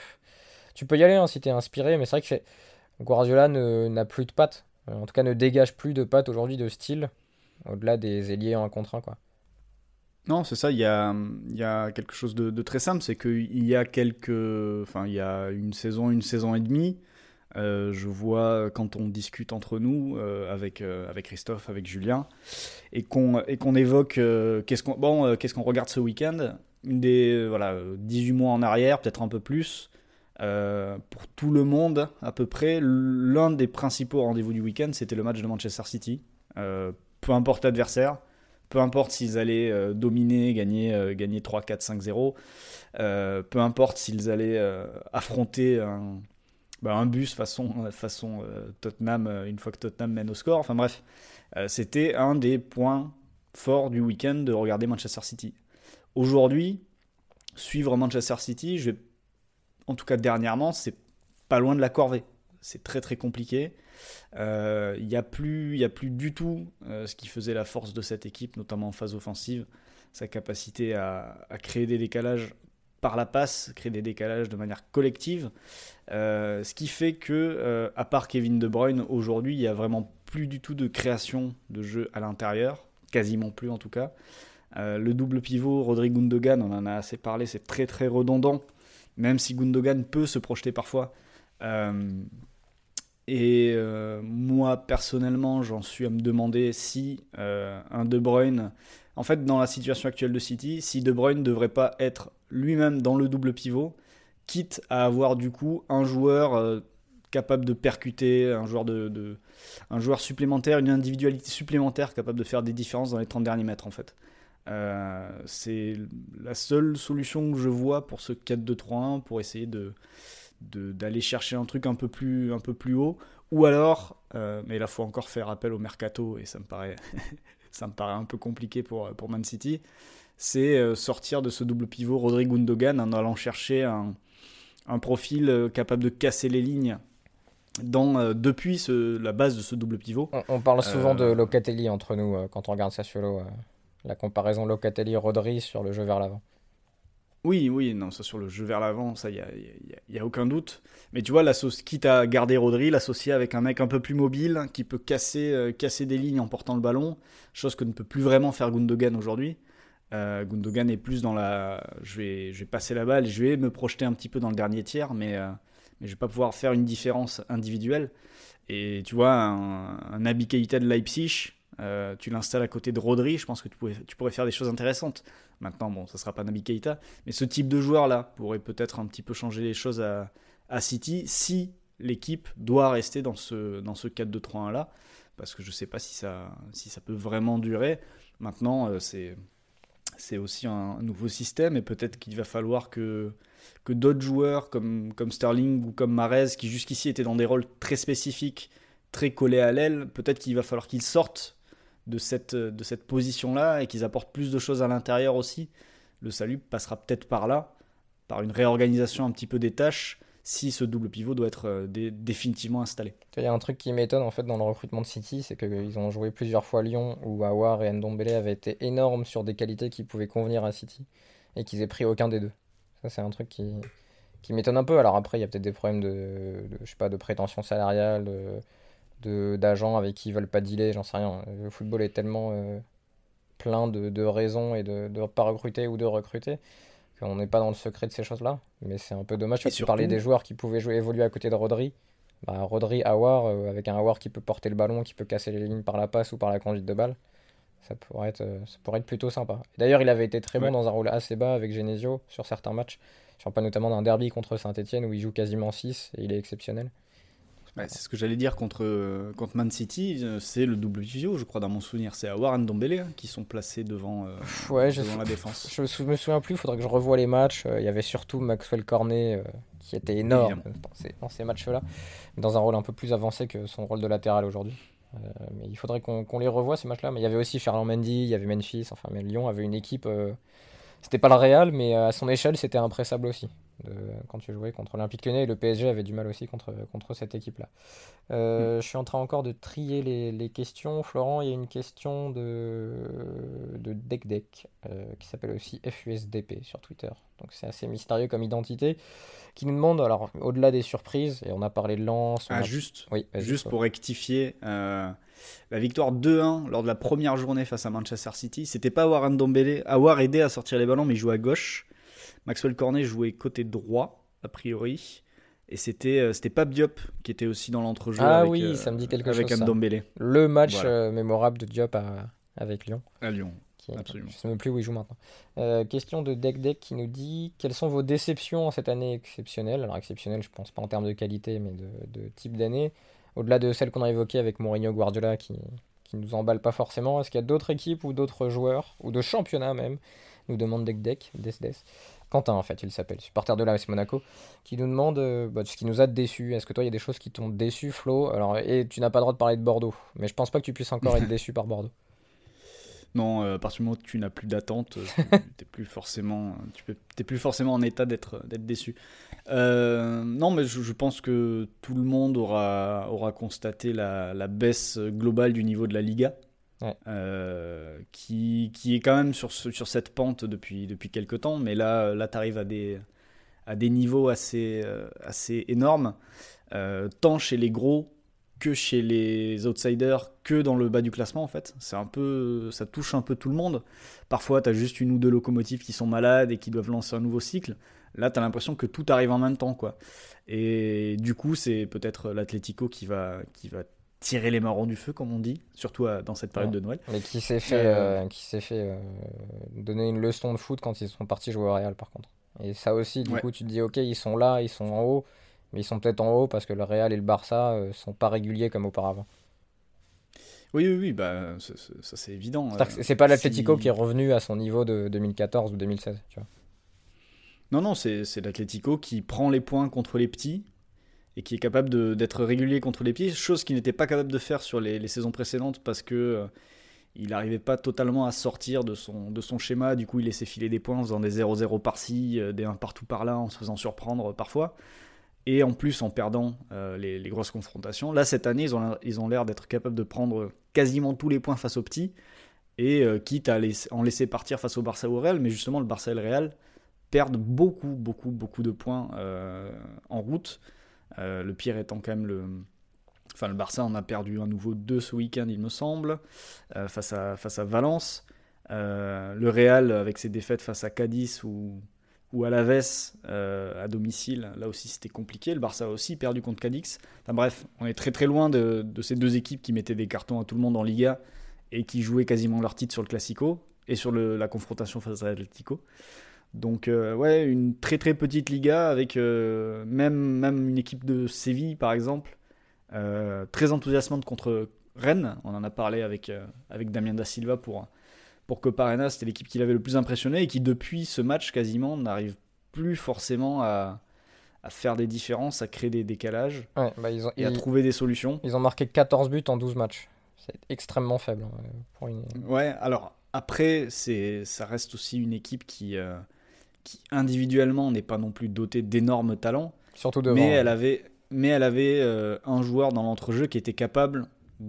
Tu peux y aller hein, si t'es inspiré, mais c'est vrai que Guardiola n'a plus de pattes. En tout cas, ne dégage plus de pattes aujourd'hui de style, au-delà des ailiers en 1 contre 1, quoi.
non, c'est ça. Il y a quelque chose de très simple, c'est qu'il y a enfin, il y a une saison et demie. Je vois quand on discute entre nous avec Christophe, avec Julien, et qu'on évoque qu'est-ce qu'on regarde ce week-end. Voilà, 18 mois en arrière, peut-être un peu plus. Pour tout le monde, à peu près, l'un des principaux rendez-vous du week-end, c'était le match de Manchester City. Peu importe l'adversaire, peu importe s'ils allaient dominer, gagner 3, 4, 5-0, peu importe s'ils allaient affronter un bus façon Tottenham, une fois que Tottenham mène au score. Enfin bref, c'était un des points forts du week-end de regarder Manchester City. Aujourd'hui, suivre Manchester City, en tout cas dernièrement, c'est pas loin de la corvée. C'est très très compliqué. Il n'y a plus du tout ce qui faisait la force de cette équipe, notamment en phase offensive, sa capacité à créer des décalages par la passe, créer des décalages de manière collective. Ce qui fait que, à part Kevin De Bruyne, aujourd'hui, il n'y a vraiment plus du tout de création de jeu à l'intérieur, quasiment plus en tout cas. Le double pivot, Rodri Gundogan, on en a assez parlé, c'est très très redondant, même si Gundogan peut se projeter parfois. Moi, personnellement, j'en suis à me demander si un De Bruyne, en fait, dans la situation actuelle de City, si De Bruyne ne devrait pas être lui-même dans le double pivot, quitte à avoir du coup un joueur capable de percuter, un joueur supplémentaire, une individualité supplémentaire capable de faire des différences dans les 30 derniers mètres en fait. C'est la seule solution que je vois pour ce 4-2-3-1 pour essayer d'aller chercher un truc un peu plus haut, ou alors, mais là il faut encore faire appel au mercato et ça me paraît un peu compliqué pour Man City, c'est sortir de ce double pivot Rodri Gundogan en allant chercher un profil capable de casser les lignes depuis la base de ce double pivot.
On parle souvent de
Euh,
Locatelli entre nous quand on regarde Sassuolo. La comparaison Locatelli-Rodri sur le jeu vers l'avant.
Oui, oui, non, ça sur le jeu vers l'avant, ça, y a aucun doute. Mais tu vois, quitte à garder Rodri, l'associer avec un mec un peu plus mobile, qui peut casser des lignes en portant le ballon, chose que ne peut plus vraiment faire Gundogan aujourd'hui. Gundogan est plus dans je vais passer la balle, je vais me projeter un petit peu dans le dernier tiers, mais je vais pas pouvoir faire une différence individuelle. Et tu vois, un Naby Keïta de Leipzig, tu l'installes à côté de Rodri, je pense que tu pourrais faire des choses intéressantes. Maintenant, bon, ça sera pas Naby Keïta, mais ce type de joueur-là pourrait peut-être un petit peu changer les choses à City si l'équipe doit rester dans ce 4-2-3-1-là, parce que je sais pas si ça peut vraiment durer. Maintenant, c'est aussi un nouveau système et peut-être qu'il va falloir que d'autres joueurs comme Sterling ou comme Mahrez, qui jusqu'ici étaient dans des rôles très spécifiques, très collés à l'aile, peut-être qu'il va falloir qu'ils sortent de cette position-là et qu'ils apportent plus de choses à l'intérieur aussi. Le salut passera peut-être par là, par une réorganisation un petit peu des tâches, si ce double pivot doit être définitivement installé.
Il y a un truc qui m'étonne en fait dans le recrutement de City, c'est qu'ils ont joué plusieurs fois Lyon où Aouar et Ndombele avaient été énormes sur des qualités qui pouvaient convenir à City et qu'ils aient pris aucun des deux. Ça, c'est un truc qui m'étonne un peu. Alors après, il y a peut-être des problèmes je sais pas, de prétention salariale, d'agents avec qui ils veulent pas dealer, j'en sais rien. Le football est tellement plein de raisons et de pas recruter ou de recruter qu'on n'est pas dans le secret de ces choses-là. Mais c'est un peu dommage. Tu
Et
vois, tu parlais des
surtout,
joueurs qui pouvaient évoluer à côté de Rodri. Bah, Rodri, Aouar, avec un Aouar qui peut porter le ballon, qui peut casser les lignes par la passe ou par la conduite de balle, ça pourrait être plutôt sympa. Et d'ailleurs, il avait été très bon
ouais.
dans un rôle assez bas avec Genesio sur certains matchs. Je parle pas notamment d'un derby contre Saint-Etienne où il joue quasiment 6 et il est exceptionnel.
Ouais, c'est ce que j'allais dire contre Man City, c'est le double pivot, je crois, dans mon souvenir. C'est Aouar et Ndombele qui sont placés
Ouais,
devant la défense.
me souviens plus, il faudrait que je revoie les matchs. Il y avait surtout Maxwell Cornet qui était énorme
Évidemment.
dans ces matchs-là, dans un rôle un peu plus avancé que son rôle de latéral aujourd'hui. Mais il faudrait qu'on les revoie ces matchs-là. Mais il y avait aussi Ferland Mendy, il y avait Memphis, enfin, mais Lyon avait une équipe. C'était pas le Real, mais à son échelle, c'était impressionnable aussi. Quand tu jouais contre l'Olympique Lyonnais, et le PSG avait du mal aussi contre cette équipe-là.
Mm.
Je suis en train encore de trier les questions. Florent, il y a une question de Dekdek, qui s'appelle aussi FUSDP sur Twitter. Donc c'est assez mystérieux comme identité, qui nous demande, alors au-delà des surprises, et on a parlé de Lens,
Ah, juste,
Oui, vas-y,
juste
Flo.
pour rectifier, la victoire 2-1 lors de la première journée face à Manchester City, c'était pas Aouar Ndombele. Aouar aidait à sortir les ballons, mais il jouait à gauche. Maxwell Cornet jouait côté droit, a priori. Et c'était pas Diop qui était aussi dans l'entrejeu
Ah oui, ça me dit quelque
avec
chose ça.
Ndombele.
Le match
Voilà,
mémorable de Diop avec Lyon.
à Lyon,
Je ne
absolument.
sais même plus où il joue maintenant. Question de Dekdek qui nous dit quelles sont vos déceptions en cette année exceptionnelle? Alors exceptionnelle, je pense pas en termes de qualité, mais de type d'année. Au-delà de celles qu'on a évoquées avec Mourinho, Guardiola, qui nous emballent pas forcément, est-ce qu'il y a d'autres équipes ou d'autres joueurs, ou de championnats même, nous demande Dekdek, Desdes. Quentin en fait, il s'appelle, supporter de l'AS Monaco, qui nous demande ce qui nous a déçus. Est-ce que toi, il y a des choses qui t'ont déçu, Flo? Alors, et tu n'as pas le droit de parler de Bordeaux, mais je pense pas que tu puisses encore être déçu par Bordeaux.
Non, à partir du moment où tu n'as plus d'attente, t'es plus forcément en état d'être déçu. Non, mais je pense que tout le monde aura constaté la baisse globale du niveau de la Liga,
Ouais.
qui est quand même sur cette pente depuis quelques temps, mais là tu arrives à des niveaux assez énormes, tant chez les gros que chez les outsiders, que dans le bas du classement en fait. Ça touche un peu tout le monde. Parfois, tu as juste une ou deux locomotives qui sont malades et qui doivent lancer un nouveau cycle. Là, tu as l'impression que tout arrive en même temps, quoi. Et du coup, c'est peut-être l'Atlético qui va tirer les marrons du feu, comme on dit, surtout dans cette période
Ouais.
de Noël.
Mais qui s'est fait donner une leçon de foot quand ils sont partis jouer au Real, par contre. Et ça aussi, du
Ouais.
coup, tu te dis, ok, ils sont là, ils sont en haut, mais ils sont peut-être en haut parce que le Real et le Barça sont pas réguliers comme auparavant.
Oui, oui, oui, bah, ça c'est évident.
C'est-à-dire que c'est pas l'Atlético qui est
Si...
revenu à son niveau de 2014 ou 2016, tu vois.
Non, non, c'est l'Atlético qui prend les points contre les petits et qui est capable d'être régulier contre les petits, chose qu'il n'était pas capable de faire sur les saisons précédentes parce que il n'arrivait pas totalement à sortir de son schéma. Du coup, il laissait filer des points en faisant des 0-0 par-ci, des 1 partout par-là, en se faisant surprendre parfois. Et en plus en perdant les grosses confrontations. Là, cette année, ils ont l'air d'être capables de prendre quasiment tous les points face aux petits, et quitte à en laisser partir face au Barça ou au Real, mais justement, le Barça et le Real perdent beaucoup, beaucoup, beaucoup de points en route. Le pire étant quand même Enfin, le Barça en a perdu à nouveau 2 ce week-end, il me semble, face à Valence. Le Real, avec ses défaites face à Cadiz ou Alaves à domicile, là aussi c'était compliqué. Le Barça a aussi perdu contre Cadix. Enfin bref, on est très très loin de ces deux équipes qui mettaient des cartons à tout le monde en Liga et qui jouaient quasiment leur titre sur le Classico et sur la confrontation face à l'Atlético. Donc ouais, une très très petite Liga avec même une équipe de Séville par exemple, très enthousiasmante contre Rennes. On en a parlé avec Damien Da Silva pour Copa Arena, c'était l'équipe qui l'avait le plus impressionné et qui depuis ce match quasiment n'arrive plus forcément à faire des différences, à créer des décalages
Ouais,
et à trouver des solutions.
ils ont marqué 14 buts en 12 matchs. C'est extrêmement faible hein, pour une...
Ouais, alors après, ça reste aussi une équipe qui individuellement n'est pas non plus dotée d'énormes talents,
Surtout devant.
mais
Ouais.
elle avait un joueur dans l'entrejeu qui était capable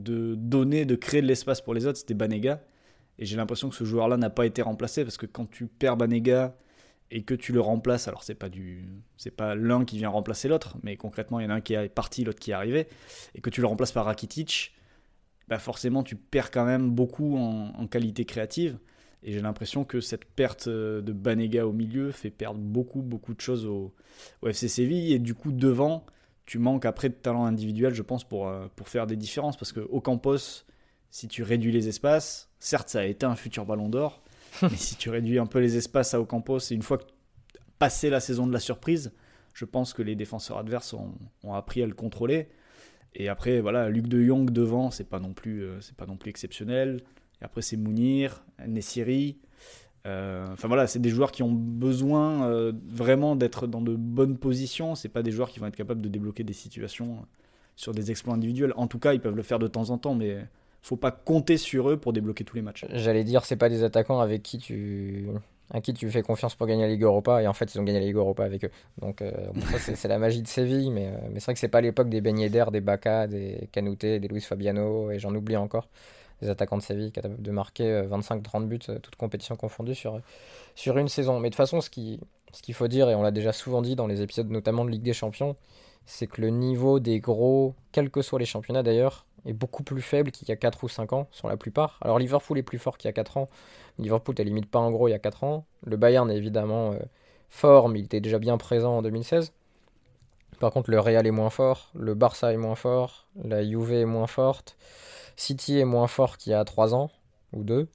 de créer de l'espace pour les autres, c'était Banega. Et j'ai l'impression que ce joueur-là n'a pas été remplacé parce que quand tu perds Banega et que tu le remplaces, alors c'est pas l'un qui vient remplacer l'autre, mais concrètement il y en a un qui est parti, l'autre qui est arrivé, et que tu le remplaces par Rakitic, bah forcément tu perds quand même beaucoup en qualité créative. Et j'ai l'impression que cette perte de Banega au milieu fait perdre beaucoup de choses au FC Séville. Et du coup, devant, tu manques après de talent individuel, je pense, pour faire des différences. Parce qu'au Campos, si tu réduis les espaces, certes, ça a été un futur ballon d'or, mais si tu réduis un peu les espaces à Ocampos, et une fois que passé la saison de la surprise, je pense que les défenseurs adverses ont appris à le contrôler. Et après, voilà, Luc de Jong devant, c'est pas non plus exceptionnel. Et après, c'est Mounir, Nessiri. Enfin voilà, c'est des joueurs qui ont besoin vraiment d'être dans de bonnes positions. C'est pas des joueurs qui vont être capables de débloquer des situations sur des exploits individuels. En tout cas, ils peuvent le faire de temps en temps, mais faut pas compter sur eux pour débloquer tous les matchs.
J'allais dire, c'est pas des attaquants à qui tu fais confiance pour gagner la Ligue Europa, et en fait ils ont gagné la Ligue Europa avec eux. Donc bon, ça, c'est la magie de Séville, mais c'est vrai que c'est pas l'époque des Ben Yedder, des Bacca, des Canouté, des Luis Fabiano, et j'en oublie encore, des attaquants de Séville capables de marquer 25-30 buts, toutes compétitions confondues sur une saison. Mais de toute façon, ce qu'il faut dire, et on l'a déjà souvent dit dans les épisodes notamment de Ligue des Champions, c'est que le niveau des gros, quels que soient les championnats d'ailleurs, est beaucoup plus faible qu'il y a 4 ou 5 ans, sur la plupart. Alors Liverpool est plus fort qu'il y a 4 ans. Liverpool t'as limite pas un gros il y a 4 ans. Le Bayern est évidemment fort, mais il était déjà bien présent en 2016. Par contre, le Real est moins fort, le Barça est moins fort, la Juve est moins forte, City est moins fort qu'il y a 3 ans, ou 2.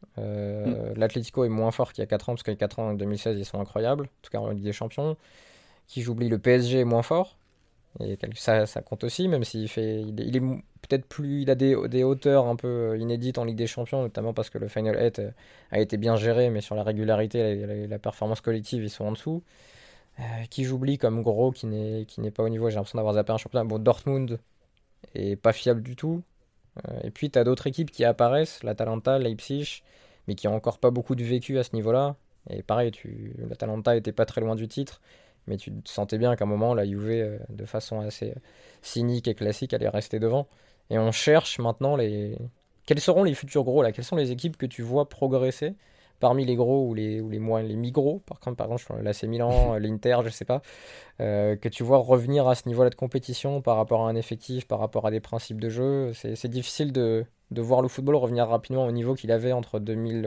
L'Atlético est moins fort qu'il y a 4 ans, parce qu'il y a 4 ans, en 2016, ils sont incroyables, en tout cas en Ligue des Champions. Qui j'oublie, le PSG est moins fort. Et ça compte aussi, même s'il fait, il est peut-être plus, il a des hauteurs un peu inédites en Ligue des Champions, notamment parce que le Final 8 a été bien géré, mais sur la régularité, la performance collective, ils sont en dessous. Qui j'oublie comme gros, qui n'est pas au niveau, j'ai l'impression d'avoir zappé un championnat. Bon, Dortmund est pas fiable du tout. Et puis tu as d'autres équipes qui apparaissent, l'Atalanta, Leipzig, mais qui ont encore pas beaucoup de vécu à ce niveau-là. Et pareil, l'Atalanta était pas très loin du titre. Mais tu te sentais bien qu'à un moment, la Juve, de façon assez cynique et classique, allait rester devant. Et on cherche maintenant quels seront les futurs gros là. Quelles sont les équipes que tu vois progresser parmi les gros ou les mi-gros, par exemple l'AC Milan, l'Inter, je sais pas, que tu vois revenir à ce niveau-là de compétition par rapport à un effectif, par rapport à des principes de jeu. C'est difficile de voir le football revenir rapidement au niveau qu'il avait entre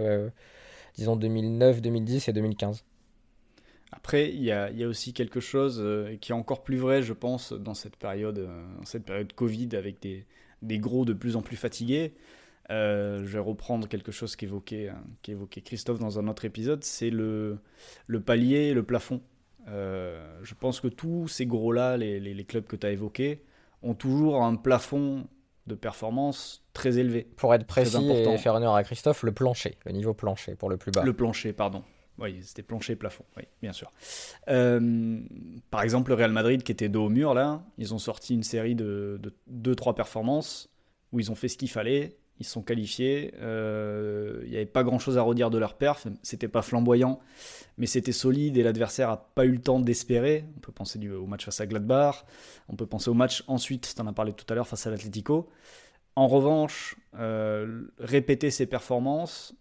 2009, 2010 et 2015.
Après, il y a aussi quelque chose qui est encore plus vrai, je pense, dans cette période Covid, avec des gros de plus en plus fatigués. Je vais reprendre quelque chose qu'évoquait Christophe dans un autre épisode, c'est le palier et le plafond. Je pense que tous ces gros-là, les clubs que tu as évoqués, ont toujours un plafond de performance très élevé.
Pour être précis et faire honneur à Christophe, le niveau plancher pour le plus bas.
Le plancher, pardon. Oui, c'était plancher et plafond, oui, bien sûr. Par exemple, le Real Madrid qui était dos au mur, là, ils ont sorti une série de 2-3 performances où ils ont fait ce qu'il fallait, ils se sont qualifiés, il n'y avait pas grand-chose à redire de leur perf, c'était pas flamboyant, mais c'était solide et l'adversaire n'a pas eu le temps d'espérer. On peut penser au match face à Gladbach, on peut penser au match ensuite, tu en as parlé tout à l'heure, face à l'Atlético. En revanche, répéter ces performances,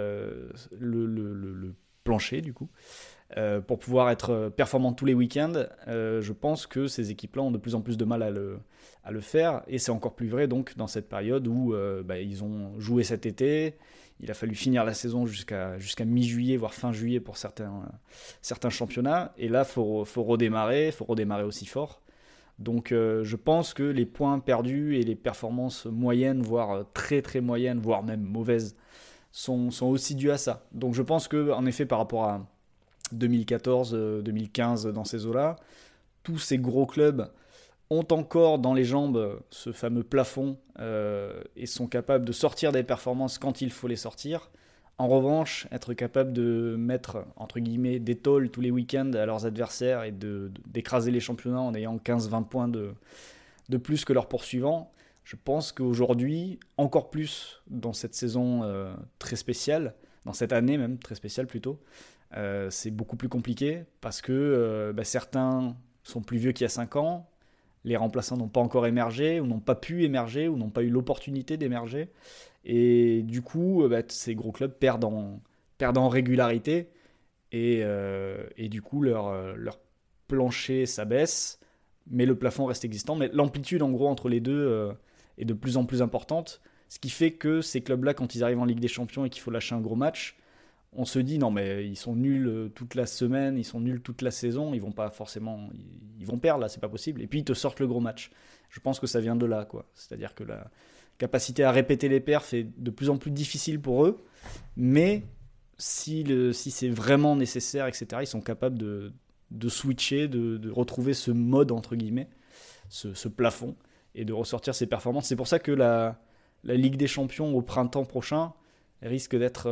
le plancher du coup, pour pouvoir être performant tous les week-ends, je pense que ces équipes-là ont de plus en plus de mal à le faire, et c'est encore plus vrai donc dans cette période où ils ont joué cet été, il a fallu finir la saison jusqu'à mi-juillet, voire fin juillet pour certains championnats, et là faut redémarrer aussi fort. Donc je pense que les points perdus et les performances moyennes, voire très très moyennes, voire même mauvaises, sont aussi dus à ça. Donc je pense qu'en effet, par rapport à 2014, 2015, dans ces eaux-là, tous ces gros clubs ont encore dans les jambes ce fameux plafond et sont capables de sortir des performances quand il faut les sortir. En revanche, être capable de mettre, entre guillemets, des tôles tous les week-ends à leurs adversaires et d'écraser les championnats en ayant 15-20 points de plus que leurs poursuivants, je pense qu'aujourd'hui, encore plus dans cette saison très spéciale, dans cette année même très spéciale plutôt, c'est beaucoup plus compliqué parce que certains sont plus vieux qu'il y a 5 ans, les remplaçants n'ont pas encore émergé ou n'ont pas pu émerger ou n'ont pas eu l'opportunité d'émerger, et du coup ces gros clubs perdent en régularité et du coup leur plancher s'abaisse, mais le plafond reste existant. Mais l'amplitude en gros entre les deux est de plus en plus importante, ce qui fait que ces clubs-là, quand ils arrivent en Ligue des Champions et qu'il faut lâcher un gros match, on se dit non mais ils sont nuls toute la semaine, ils sont nuls toute la saison, ils vont pas forcément, ils vont perdre là, c'est pas possible. Et puis ils te sortent le gros match. Je pense que ça vient de là, quoi. C'est-à-dire que la capacité à répéter les perfs est de plus en plus difficile pour eux, mais si c'est vraiment nécessaire, etc., ils sont capables de switcher, de retrouver ce mode entre guillemets, ce plafond, et de ressortir ses performances. C'est pour ça que la Ligue des Champions au printemps prochain risque d'être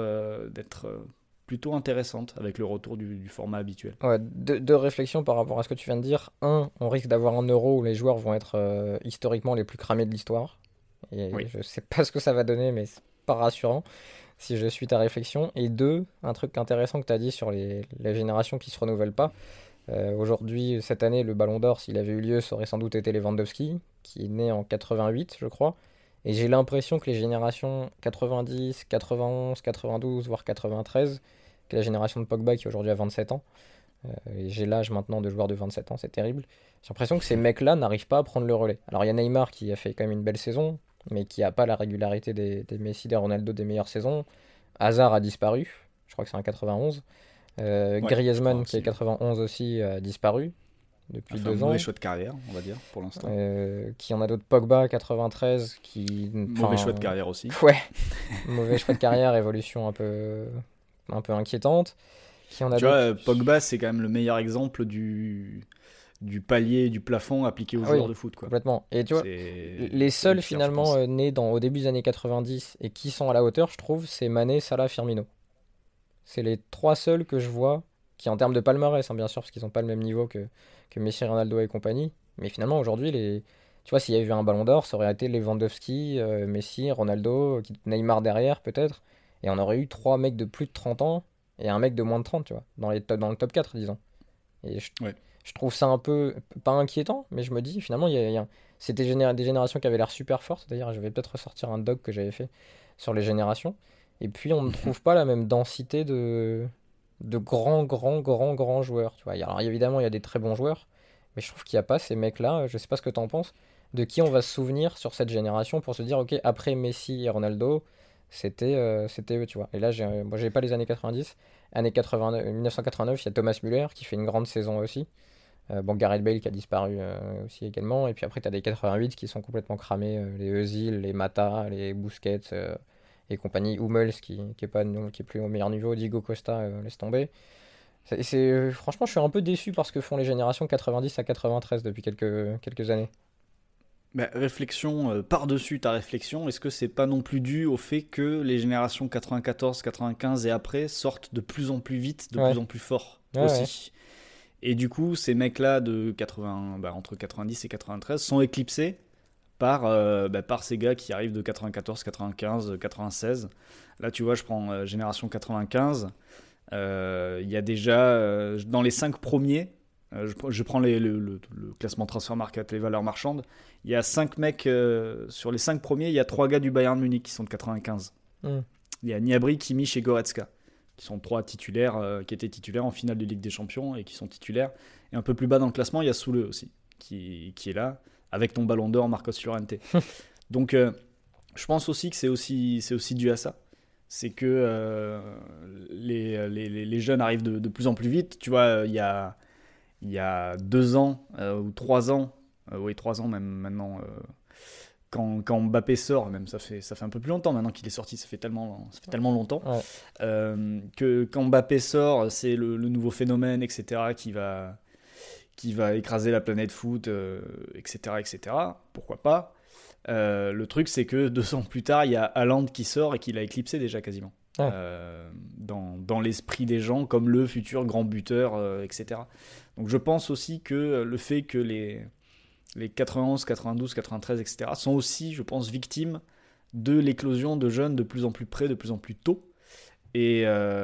plutôt intéressante avec le retour du format habituel.
Ouais, deux réflexions par rapport à ce que tu viens de dire. Un, on risque d'avoir un Euro où les joueurs vont être historiquement les plus cramés de l'histoire. Et
Oui.
je sais pas ce que ça va donner, mais c'est pas rassurant si je suis ta réflexion. Et deux, un truc intéressant que tu as dit sur les générations qui se renouvellent pas. Aujourd'hui, cette année, le Ballon d'Or, s'il avait eu lieu, ça aurait sans doute été Lewandowski, qui est né en 88, je crois. Et j'ai l'impression que les générations 90, 91, 92, voire 93, que la génération de Pogba qui aujourd'hui a 27 ans, et j'ai l'âge maintenant de joueur de 27 ans, c'est terrible. J'ai l'impression que ces mecs-là n'arrivent pas à prendre le relais. Alors il y a Neymar qui a fait quand même une belle saison, mais qui n'a pas la régularité des Messi, des Ronaldo des meilleures saisons. Hazard a disparu, je crois que c'est un 91. Griezmann qui est 91 aussi a disparu depuis 2 ans.
Mauvais choix de carrière, on va dire, pour l'instant.
Qui en a d'autres, Pogba 93 qui...
Mauvais choix de carrière aussi.
Ouais, mauvais choix de carrière, évolution un peu inquiétante. Qui en a
tu vois, Pogba, c'est quand même le meilleur exemple du palier, du plafond appliqué aux joueurs de foot, quoi.
Complètement. Et tu vois, les seuls finalement nés au début des années 90 et qui sont à la hauteur, je trouve, c'est Mané, Salah, Firmino. C'est les 3 seuls que je vois qui, en termes de palmarès, hein, bien sûr, parce qu'ils n'ont pas le même niveau que Messi, Ronaldo et compagnie. Mais finalement, aujourd'hui, tu vois, s'il y avait eu un Ballon d'Or, ça aurait été Lewandowski, Messi, Ronaldo, Neymar derrière, peut-être. Et on aurait eu 3 mecs de plus de 30 ans et un mec de moins de 30, tu vois, dans le top 4, disons. Et je trouve ça un peu, pas inquiétant, mais je me dis, finalement, c'était des générations qui avaient l'air super fortes. D'ailleurs, je vais peut-être ressortir un doc que j'avais fait sur les générations. Et puis, on ne trouve pas la même densité de grands joueurs. Tu vois. Alors, évidemment, il y a des très bons joueurs, mais je trouve qu'il n'y a pas ces mecs-là, je sais pas ce que tu en penses, de qui on va se souvenir sur cette génération pour se dire, ok, après Messi et Ronaldo, c'était eux, tu vois. Et là, j'ai pas les années 90. Années 89, 1989, il y a Thomas Müller qui fait une grande saison aussi. Gareth Bale qui a disparu aussi également. Et puis après, tu as des 88 qui sont complètement cramés. Les Özil, les Mata, les Busquets et compagnie. Hummels qui est plus au meilleur niveau. Diego Costa, laisse tomber. Franchement, je suis un peu déçu par ce que font les générations 90 à 93 depuis quelques années.
Réflexion par-dessus ta réflexion, est-ce que c'est pas non plus dû au fait que les générations 94, 95 et après sortent de plus en plus vite, de plus en plus fort aussi. Et du coup, ces mecs-là de entre 90 et 93 sont éclipsés par ces gars qui arrivent de 94, 95, 96. Là, tu vois, je prends génération 95. Il y a déjà, dans les 5 premiers, je prends le classement Transfermarkt, les valeurs marchandes. Il y a 5 mecs, sur les 5 premiers, il y a 3 gars du Bayern Munich qui sont de 95. Il y a Gnabry, Kimmich et Goretzka, qui sont 3 titulaires, qui étaient titulaires en finale de Ligue des Champions et qui sont titulaires. Et un peu plus bas dans le classement, il y a Soule aussi, qui est là, avec ton Ballon d'Or, Marcos Llorente. Donc, je pense aussi que c'est aussi dû à ça. C'est que les jeunes arrivent de plus en plus vite. Tu vois, il y a 2 ans ou 3 ans, 3 ans même maintenant, quand Mbappé sort, même ça fait un peu plus longtemps maintenant qu'il est sorti, ça fait tellement longtemps, que quand Mbappé sort, c'est le nouveau phénomène, etc., qui va écraser la planète foot, etc. Pourquoi pas. Le truc, c'est que 2 ans plus tard, il y a Haaland qui sort et qui l'a éclipsé déjà quasiment. Dans l'esprit des gens comme le futur grand buteur, etc. Donc je pense aussi que le fait que les 91, 92, 93, etc. sont aussi, je pense, victimes de l'éclosion de jeunes de plus en plus près, de plus en plus tôt, et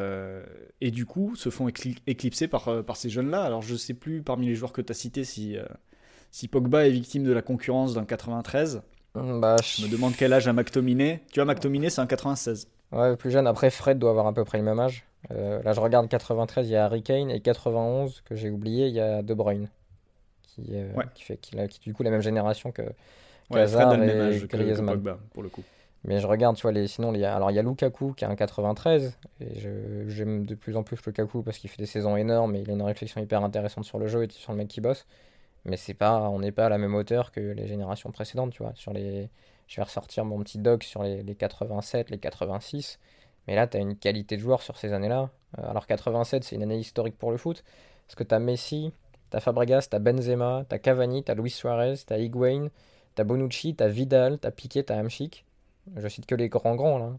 du coup se font éclipser par ces jeunes-là. Alors je sais plus parmi les joueurs que tu as cités si Pogba est victime de la concurrence d'un 93. Je me demande quel âge a McTominay. Tu vois, McTominay c'est un 96.
Ouais, plus jeune. Après, Fred doit avoir à peu près le même âge. Là, je regarde 93, il y a Harry Kane, et 91, que j'ai oublié, il y a De Bruyne,
Ouais,
qui du coup la même génération
ouais, Fred a
qu'Hazard
le même
et
âge que
Griezmann.
Pogba, pour le coup.
Mais je regarde, tu vois, sinon, alors il y a Lukaku qui a un 93, et j'aime de plus en plus Lukaku parce qu'il fait des saisons énormes et il a une réflexion hyper intéressante sur le jeu et sur le mec qui bosse. Mais on n'est pas à la même hauteur que les générations précédentes, tu vois. Je vais ressortir mon petit doc sur les 87, les 86. Mais là, tu as une qualité de joueur sur ces années-là. Alors 87, c'est une année historique pour le foot. Parce que tu as Messi, tu as Fabregas, tu as Benzema, tu as Cavani, tu as Luis Suarez, tu as Higuain, tu as Bonucci, tu as Vidal, tu as Piqué, tu as Hamšík. Je cite que les grands là.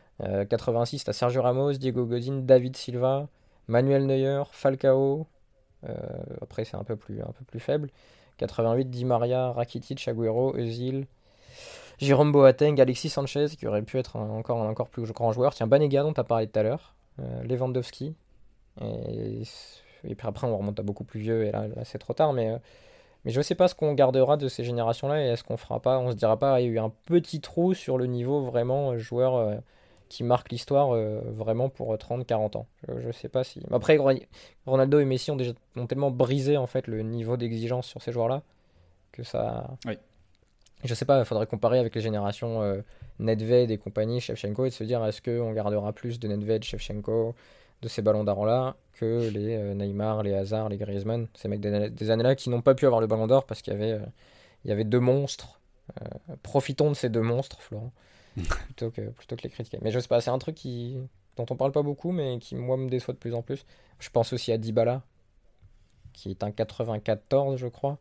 86, tu as Sergio Ramos, Diego Godin, David Silva, Manuel Neuer, Falcao. Euh, Après, c'est un peu plus faible. 88, Di Maria, Rakitic, Agüero, Özil, Jérôme Boateng, Alexis Sanchez, qui aurait pu être un encore plus grand joueur. Tiens, Banega, dont tu as parlé tout à l'heure. Lewandowski. Et, et puis après, on remonte à beaucoup plus vieux, et là c'est trop tard. Mais je sais pas ce qu'on gardera de ces générations-là, et est-ce qu'on fera pas, on se dira pas, il y a eu un petit trou sur le niveau vraiment joueur qui marque l'histoire vraiment pour 30 40 ans. Je sais pas si. Après, Ronaldo et Messi ont tellement brisé en fait le niveau d'exigence sur ces joueurs-là que ça.
Oui.
Je sais pas, il faudrait comparer avec les générations Nedved et compagnie, Shevchenko, et de se dire est-ce qu'on gardera plus de Nedved, Shevchenko, de ces ballons d'or-là, que les Neymar, les Hazard, les Griezmann, ces mecs des années-là qui n'ont pas pu avoir le ballon d'or parce il y avait deux monstres. Profitons de ces deux monstres, Florent, plutôt que les critiquer. Mais je sais pas, c'est un truc dont on parle pas beaucoup, mais qui, moi, me déçoit de plus en plus. Je pense aussi à Dybala, qui est un 94, je crois.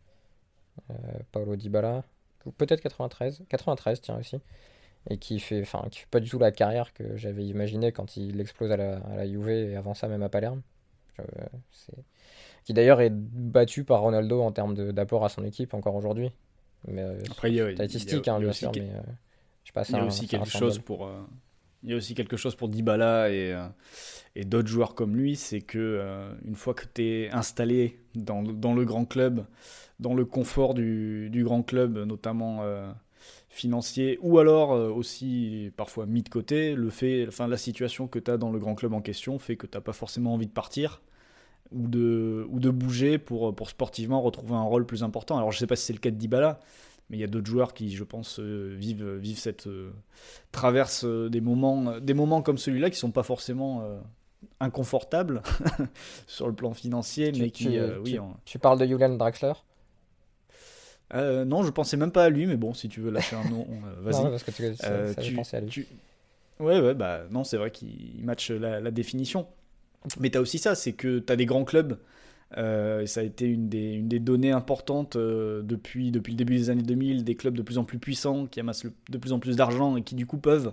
Paulo Dybala. Ou peut-être 93. 93, tiens, aussi. Et qui fait pas du tout la carrière que j'avais imaginé quand il explose à la Juve et avant ça même à Palerme. Je- c'est- Qui d'ailleurs est battu par Ronaldo en termes d'apport à son équipe encore aujourd'hui. Mais
Après,
statistique, hein,
il y a
bien
aussi,
sûr, mais je sais pas,
il y a aussi
ça
quelque
reste un
chose
goal.
il y a aussi quelque chose pour Dybala et d'autres joueurs comme lui, c'est que une fois que tu es installé dans le grand club, dans le confort du grand club, notamment financier, ou alors aussi parfois mis de côté, la situation que tu as dans le grand club en question fait que tu n'as pas forcément envie de partir ou de bouger pour sportivement retrouver un rôle plus important. Alors je sais pas si c'est le cas de Dybala, mais il y a d'autres joueurs qui, je pense, vivent cette traverse des moments comme celui-là qui sont pas forcément inconfortables sur le plan financier, mais qui, oui,
Tu parles de Julian Draxler?
non, je pensais même pas à lui, mais bon, si tu veux lâcher un nom,
Non,
vas-y.
parce que
Euh,
ça fait
tu,
penser à lui.
tu, ouais, ouais, bah non, c'est vrai qu'il match la définition. Mais tu as aussi ça, c'est que tu as des grands clubs, et ça a été une des données importantes depuis le début des années 2000, des clubs de plus en plus puissants qui amassent de plus en plus d'argent et qui du coup peuvent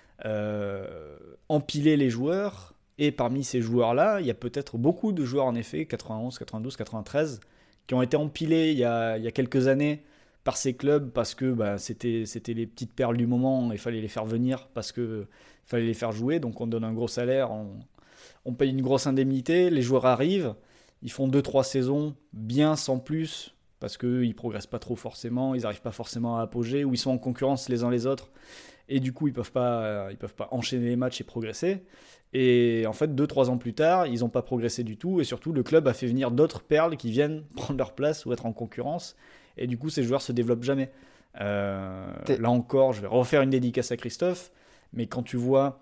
empiler les joueurs. Et parmi ces joueurs-là, il y a peut-être beaucoup de joueurs en effet, 91, 92, 93, qui ont été empilés il y a quelques années par ces clubs parce que bah, c'était les petites perles du moment, il fallait les faire venir parce que fallait les faire jouer, donc on donne un gros salaire, on paye une grosse indemnité, les joueurs arrivent, ils font deux trois saisons bien sans plus, parce qu'ils ne progressent pas trop forcément, ils n'arrivent pas forcément à apogée, ou ils sont en concurrence les uns les autres, et du coup ils peuvent pas enchaîner les matchs et progresser. Et en fait, deux trois ans plus tard, ils n'ont pas progressé du tout, et surtout le club a fait venir d'autres perles qui viennent prendre leur place ou être en concurrence, et du coup ces joueurs se développent jamais.
T'es-
Là encore, je vais refaire une dédicace à Christophe, mais quand tu vois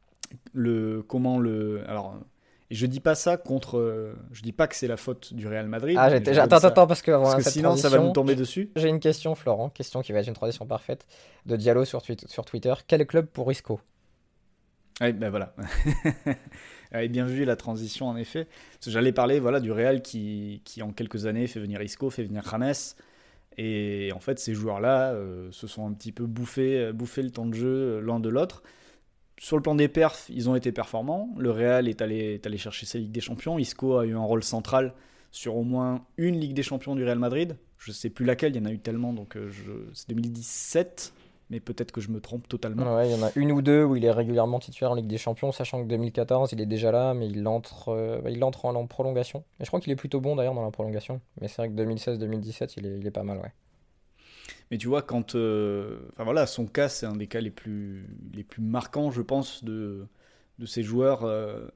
alors je dis pas ça contre je dis pas que c'est la faute du Real Madrid,
Ah,
mais je donne
attends,
ça
parce que avant
parce que
cette
sinon ça va nous
transition,
tomber dessus.
j'ai une question, Florent. Question qui va être une transition parfaite de Diallo sur Twitter. Quel club pour Isco?
Ouais, ben voilà. Avait bien vu la transition en effet. Parce que j'allais parler voilà du Real qui en quelques années fait venir Isco, fait venir James, et en fait ces joueurs-là se sont un petit peu bouffé le temps de jeu l'un de l'autre. Sur le plan des perfs, ils ont été performants. Le Real est allé chercher sa Ligue des Champions. Isco a eu un rôle central sur au moins une Ligue des Champions du Real Madrid. Je ne sais plus laquelle, il y en a eu tellement, donc c'est 2017, mais peut-être que je me trompe totalement.
Ouais, il y en a une ou deux où il est régulièrement titulaire en Ligue des Champions, sachant que 2014, il est déjà là, mais il entre en prolongation. Et je crois qu'il est plutôt bon d'ailleurs dans la prolongation. Mais c'est vrai que 2016-2017, il est pas mal, ouais.
Mais tu vois, enfin voilà, son cas, c'est un des cas les plus marquants, je pense, de ces joueurs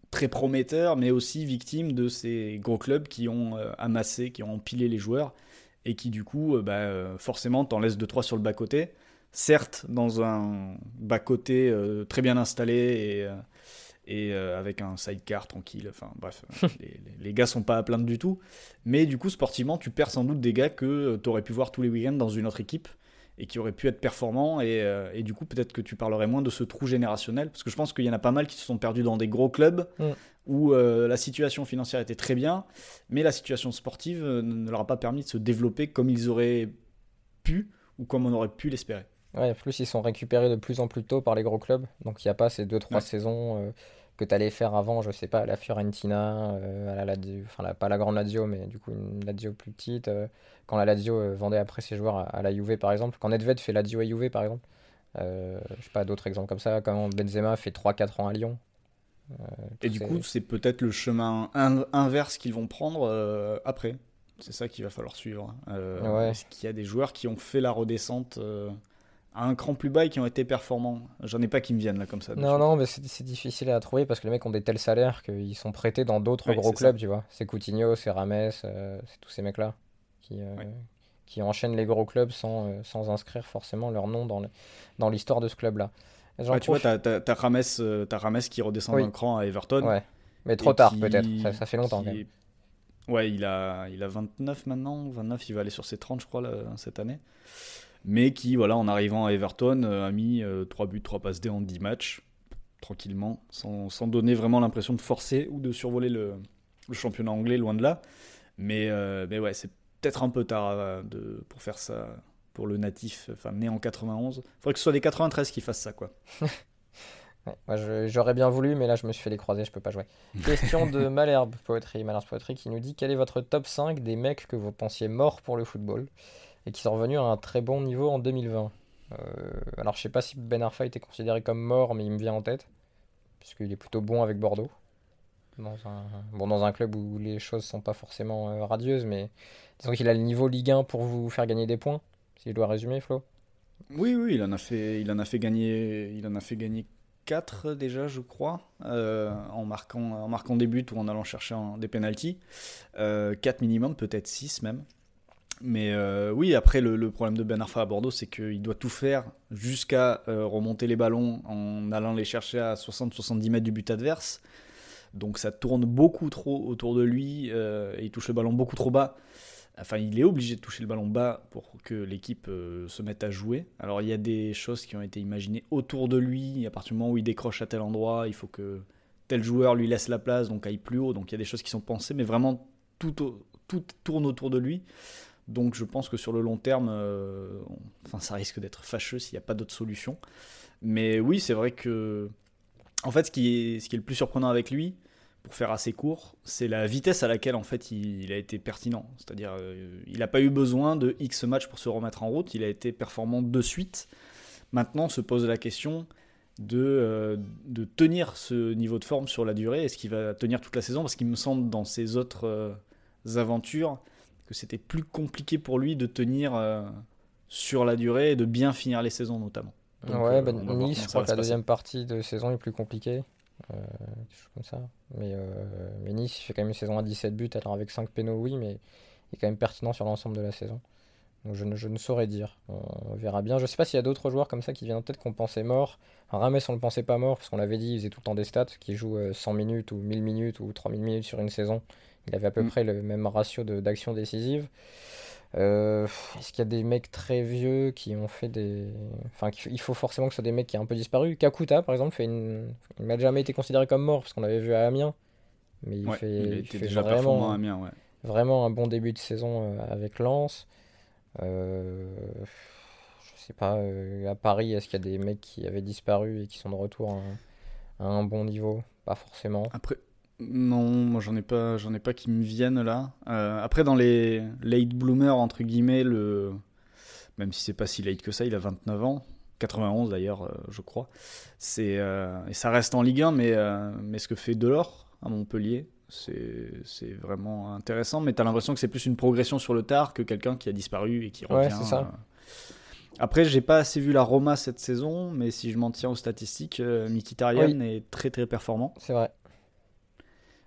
très prometteur, mais aussi victime de ces gros clubs qui ont amassé, qui ont empilé les joueurs et qui du coup, forcément, t'en laissent 2-3 sur le bas-côté. Certes, dans un bas-côté très bien installé et avec un sidecar tranquille. Enfin bref, les gars sont pas à plaindre du tout. Mais du coup, sportivement, tu perds sans doute des gars que tu aurais pu voir tous les week-ends dans une autre équipe et qui auraient pu être performants. Et du coup, peut-être que tu parlerais moins de ce trou générationnel. Parce que je pense qu'il y en a pas mal qui se sont perdus dans des gros clubs où la situation financière était très bien, mais la situation sportive ne leur a pas permis de se développer comme ils auraient pu ou comme on aurait pu l'espérer.
Ouais, en plus, ils sont récupérés de plus en plus tôt par les gros clubs. Donc, il n'y a pas ces 2-3
Ouais.
saisons que tu allais faire avant, je sais pas, à la Fiorentina, à la Lazio, enfin, pas la grande Lazio, mais du coup, une Lazio plus petite. Quand la Lazio vendait après ses joueurs à la Juve, par exemple. Quand Nedved fait Lazio et Juve, par exemple. Je sais pas, d'autres exemples comme ça. Quand Benzema fait 3-4 ans à Lyon.
Et
Tous
du
ces...
coup, c'est peut-être le chemin inverse qu'ils vont prendre après. C'est ça qu'il va falloir suivre.
Ouais.
Est-ce qu'il y a des joueurs qui ont fait la redescente à un cran plus bas et qui ont été performants? J'en ai pas qui me viennent là comme ça de
Non,
suite.
non, mais c'est difficile à trouver parce que les mecs ont des tels salaires qu'ils sont prêtés dans d'autres
Ouais,
gros
c'est ça.
clubs, tu vois. C'est Coutinho, c'est Rames, c'est tous ces mecs-là qui,
Ouais.
qui enchaînent les gros clubs sans inscrire forcément leur nom dans l'histoire de ce club-là. J'en
Ouais, tu vois,
profite.
t'as Rames qui redescend d'un
Oui,
cran à Everton
ouais. Mais
et
trop tard, peut-être. Ça fait longtemps quand
qui
même.
est... Ouais, il a 29 maintenant. 29, il va aller sur ses 30, je crois, là, cette année. Mais qui, voilà, en arrivant à Everton, a mis 3 buts, 3 passes D en 10 matchs, tranquillement, sans donner vraiment l'impression de forcer ou de survoler le championnat anglais, loin de là. Mais ouais, c'est peut-être un peu tard pour faire ça pour le natif, enfin né en 91. Il faudrait que ce soit les 93 qui fassent ça, quoi.
Ouais, moi, j'aurais bien voulu, mais là, je me suis fait les croisés, je peux pas jouer. Question de Malherbe Poetry, qui nous dit quel est votre top 5 des mecs que vous pensiez morts pour le football et qui sont revenus à un très bon niveau en 2020. Alors, je sais pas si Ben Arfa était considéré comme mort, mais il me vient en tête, puisqu'il est plutôt bon avec Bordeaux, dans un club où les choses sont pas forcément radieuses, mais disons qu'il a le niveau Ligue 1 pour vous faire gagner des points, si je dois résumer, Flo.
Oui, oui, il en a fait gagner 4 déjà, je crois, en marquant des buts ou en allant chercher des pénaltys. 4 minimum, peut-être 6 même. Mais oui, après, le problème de Ben Arfa à Bordeaux, c'est qu'il doit tout faire jusqu'à remonter les ballons en allant les chercher à 60-70 mètres du but adverse. Donc ça tourne beaucoup trop autour de lui et il touche le ballon beaucoup trop bas. Enfin, il est obligé de toucher le ballon bas pour que l'équipe se mette à jouer. Alors, il y a des choses qui ont été imaginées autour de lui. À partir du moment où il décroche à tel endroit, il faut que tel joueur lui laisse la place, donc aille plus haut. Donc, il y a des choses qui sont pensées, mais vraiment, tout tourne autour de lui. Donc, je pense que sur le long terme, ça risque d'être fâcheux s'il n'y a pas d'autre solution. Mais oui, c'est vrai que... En fait, ce qui est le plus surprenant avec lui, pour faire assez court, c'est la vitesse à laquelle en fait il a été pertinent. C'est-à-dire, il n'a pas eu besoin de X matchs pour se remettre en route, il a été performant de suite. Maintenant, se pose la question de tenir ce niveau de forme sur la durée. Est-ce qu'il va tenir toute la saison? Parce qu'il me semble, dans ses autres aventures, que c'était plus compliqué pour lui de tenir sur la durée et de bien finir les saisons, notamment. Donc,
Ouais,
on va voir
Nice,
comment
je
ça
crois
va
que
se
la
passer.
deuxième partie de saison est plus compliquée. Des choses comme ça. Mais Nice, il fait quand même une saison à 17 buts, alors avec 5 pénaux, oui, mais il est quand même pertinent sur l'ensemble de la saison. Donc je ne saurais dire. On verra bien. Je sais pas s'il y a d'autres joueurs comme ça qui viennent en tête qu'on pensait mort. Alors, Rames, on le pensait pas mort, parce qu'on l'avait dit, il faisait tout le temps des stats, qui joue 100 minutes, ou 1000 minutes, ou 3000 minutes sur une saison. Il avait à peu
Mm.
près le même ratio d'action décisive. Est-ce qu'il y a des mecs très vieux qui ont fait des... Enfin, il faut forcément que ce soit des mecs qui ont un peu disparu. Kakuta, par exemple, il n'a jamais été considéré comme mort, parce qu'on l'avait vu à Amiens. Mais
Ouais, il a
il
été
fait
déjà performant à
vraiment,
Amiens, ouais.
vraiment un bon début de saison avec Lens. Euh, je sais pas, à Paris, est-ce qu'il y a des mecs qui avaient disparu et qui sont de retour à un bon niveau? Pas forcément.
Après, non, moi j'en ai pas qui me viennent là. Après, dans les late bloomers, entre guillemets, même si c'est pas si late que ça, il a 29 ans. 91 d'ailleurs, je crois. Et ça reste en Ligue 1, mais ce que fait Delors à Montpellier, c'est vraiment intéressant. Mais t'as l'impression que c'est plus une progression sur le tard que quelqu'un qui a disparu et qui
Ouais,
revient.
c'est ça.
Après, j'ai pas assez vu la Roma cette saison, mais si je m'en tiens aux statistiques,
Oui,
Mkhitaryan est très très performant.
c'est vrai.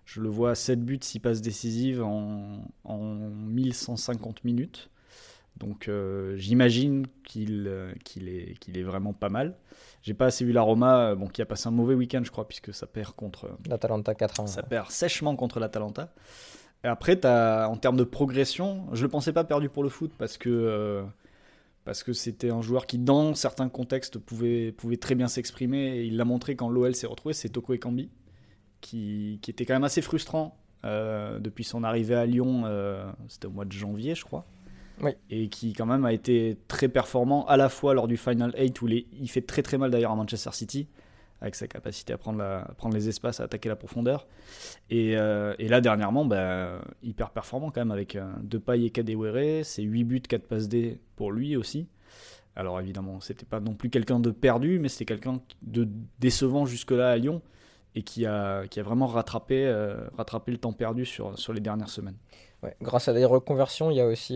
Je le vois à 7 buts, 6 passes décisives en 1150 minutes. Donc j'imagine qu'il est vraiment pas mal. J'ai pas assez vu la Roma, qui a passé un mauvais week-end, je crois, puisque ça perd contre
L'Atalanta 4-1.
ça perd sèchement contre l'Atalanta. Et après, en termes de progression, je le pensais pas perdu pour le foot parce que c'était un joueur qui, dans certains contextes, pouvait très bien s'exprimer. Et il l'a montré quand l'OL s'est retrouvé, c'est Toko Ekambi, qui était quand même assez frustrant depuis son arrivée à Lyon, c'était au mois de janvier, je crois.
Oui.
Et qui quand même a été très performant à la fois lors du Final 8 où il fait très très mal d'ailleurs à Manchester City avec sa capacité à prendre les espaces, à attaquer la profondeur, et là dernièrement hyper performant quand même avec Depay et Kadewere, c'est 8 buts, 4 passes D pour lui aussi. Alors évidemment c'était pas non plus quelqu'un de perdu, mais c'était quelqu'un de décevant jusque là à Lyon et qui a vraiment rattrapé le temps perdu sur les dernières semaines.
Ouais, grâce à des reconversions, il y a aussi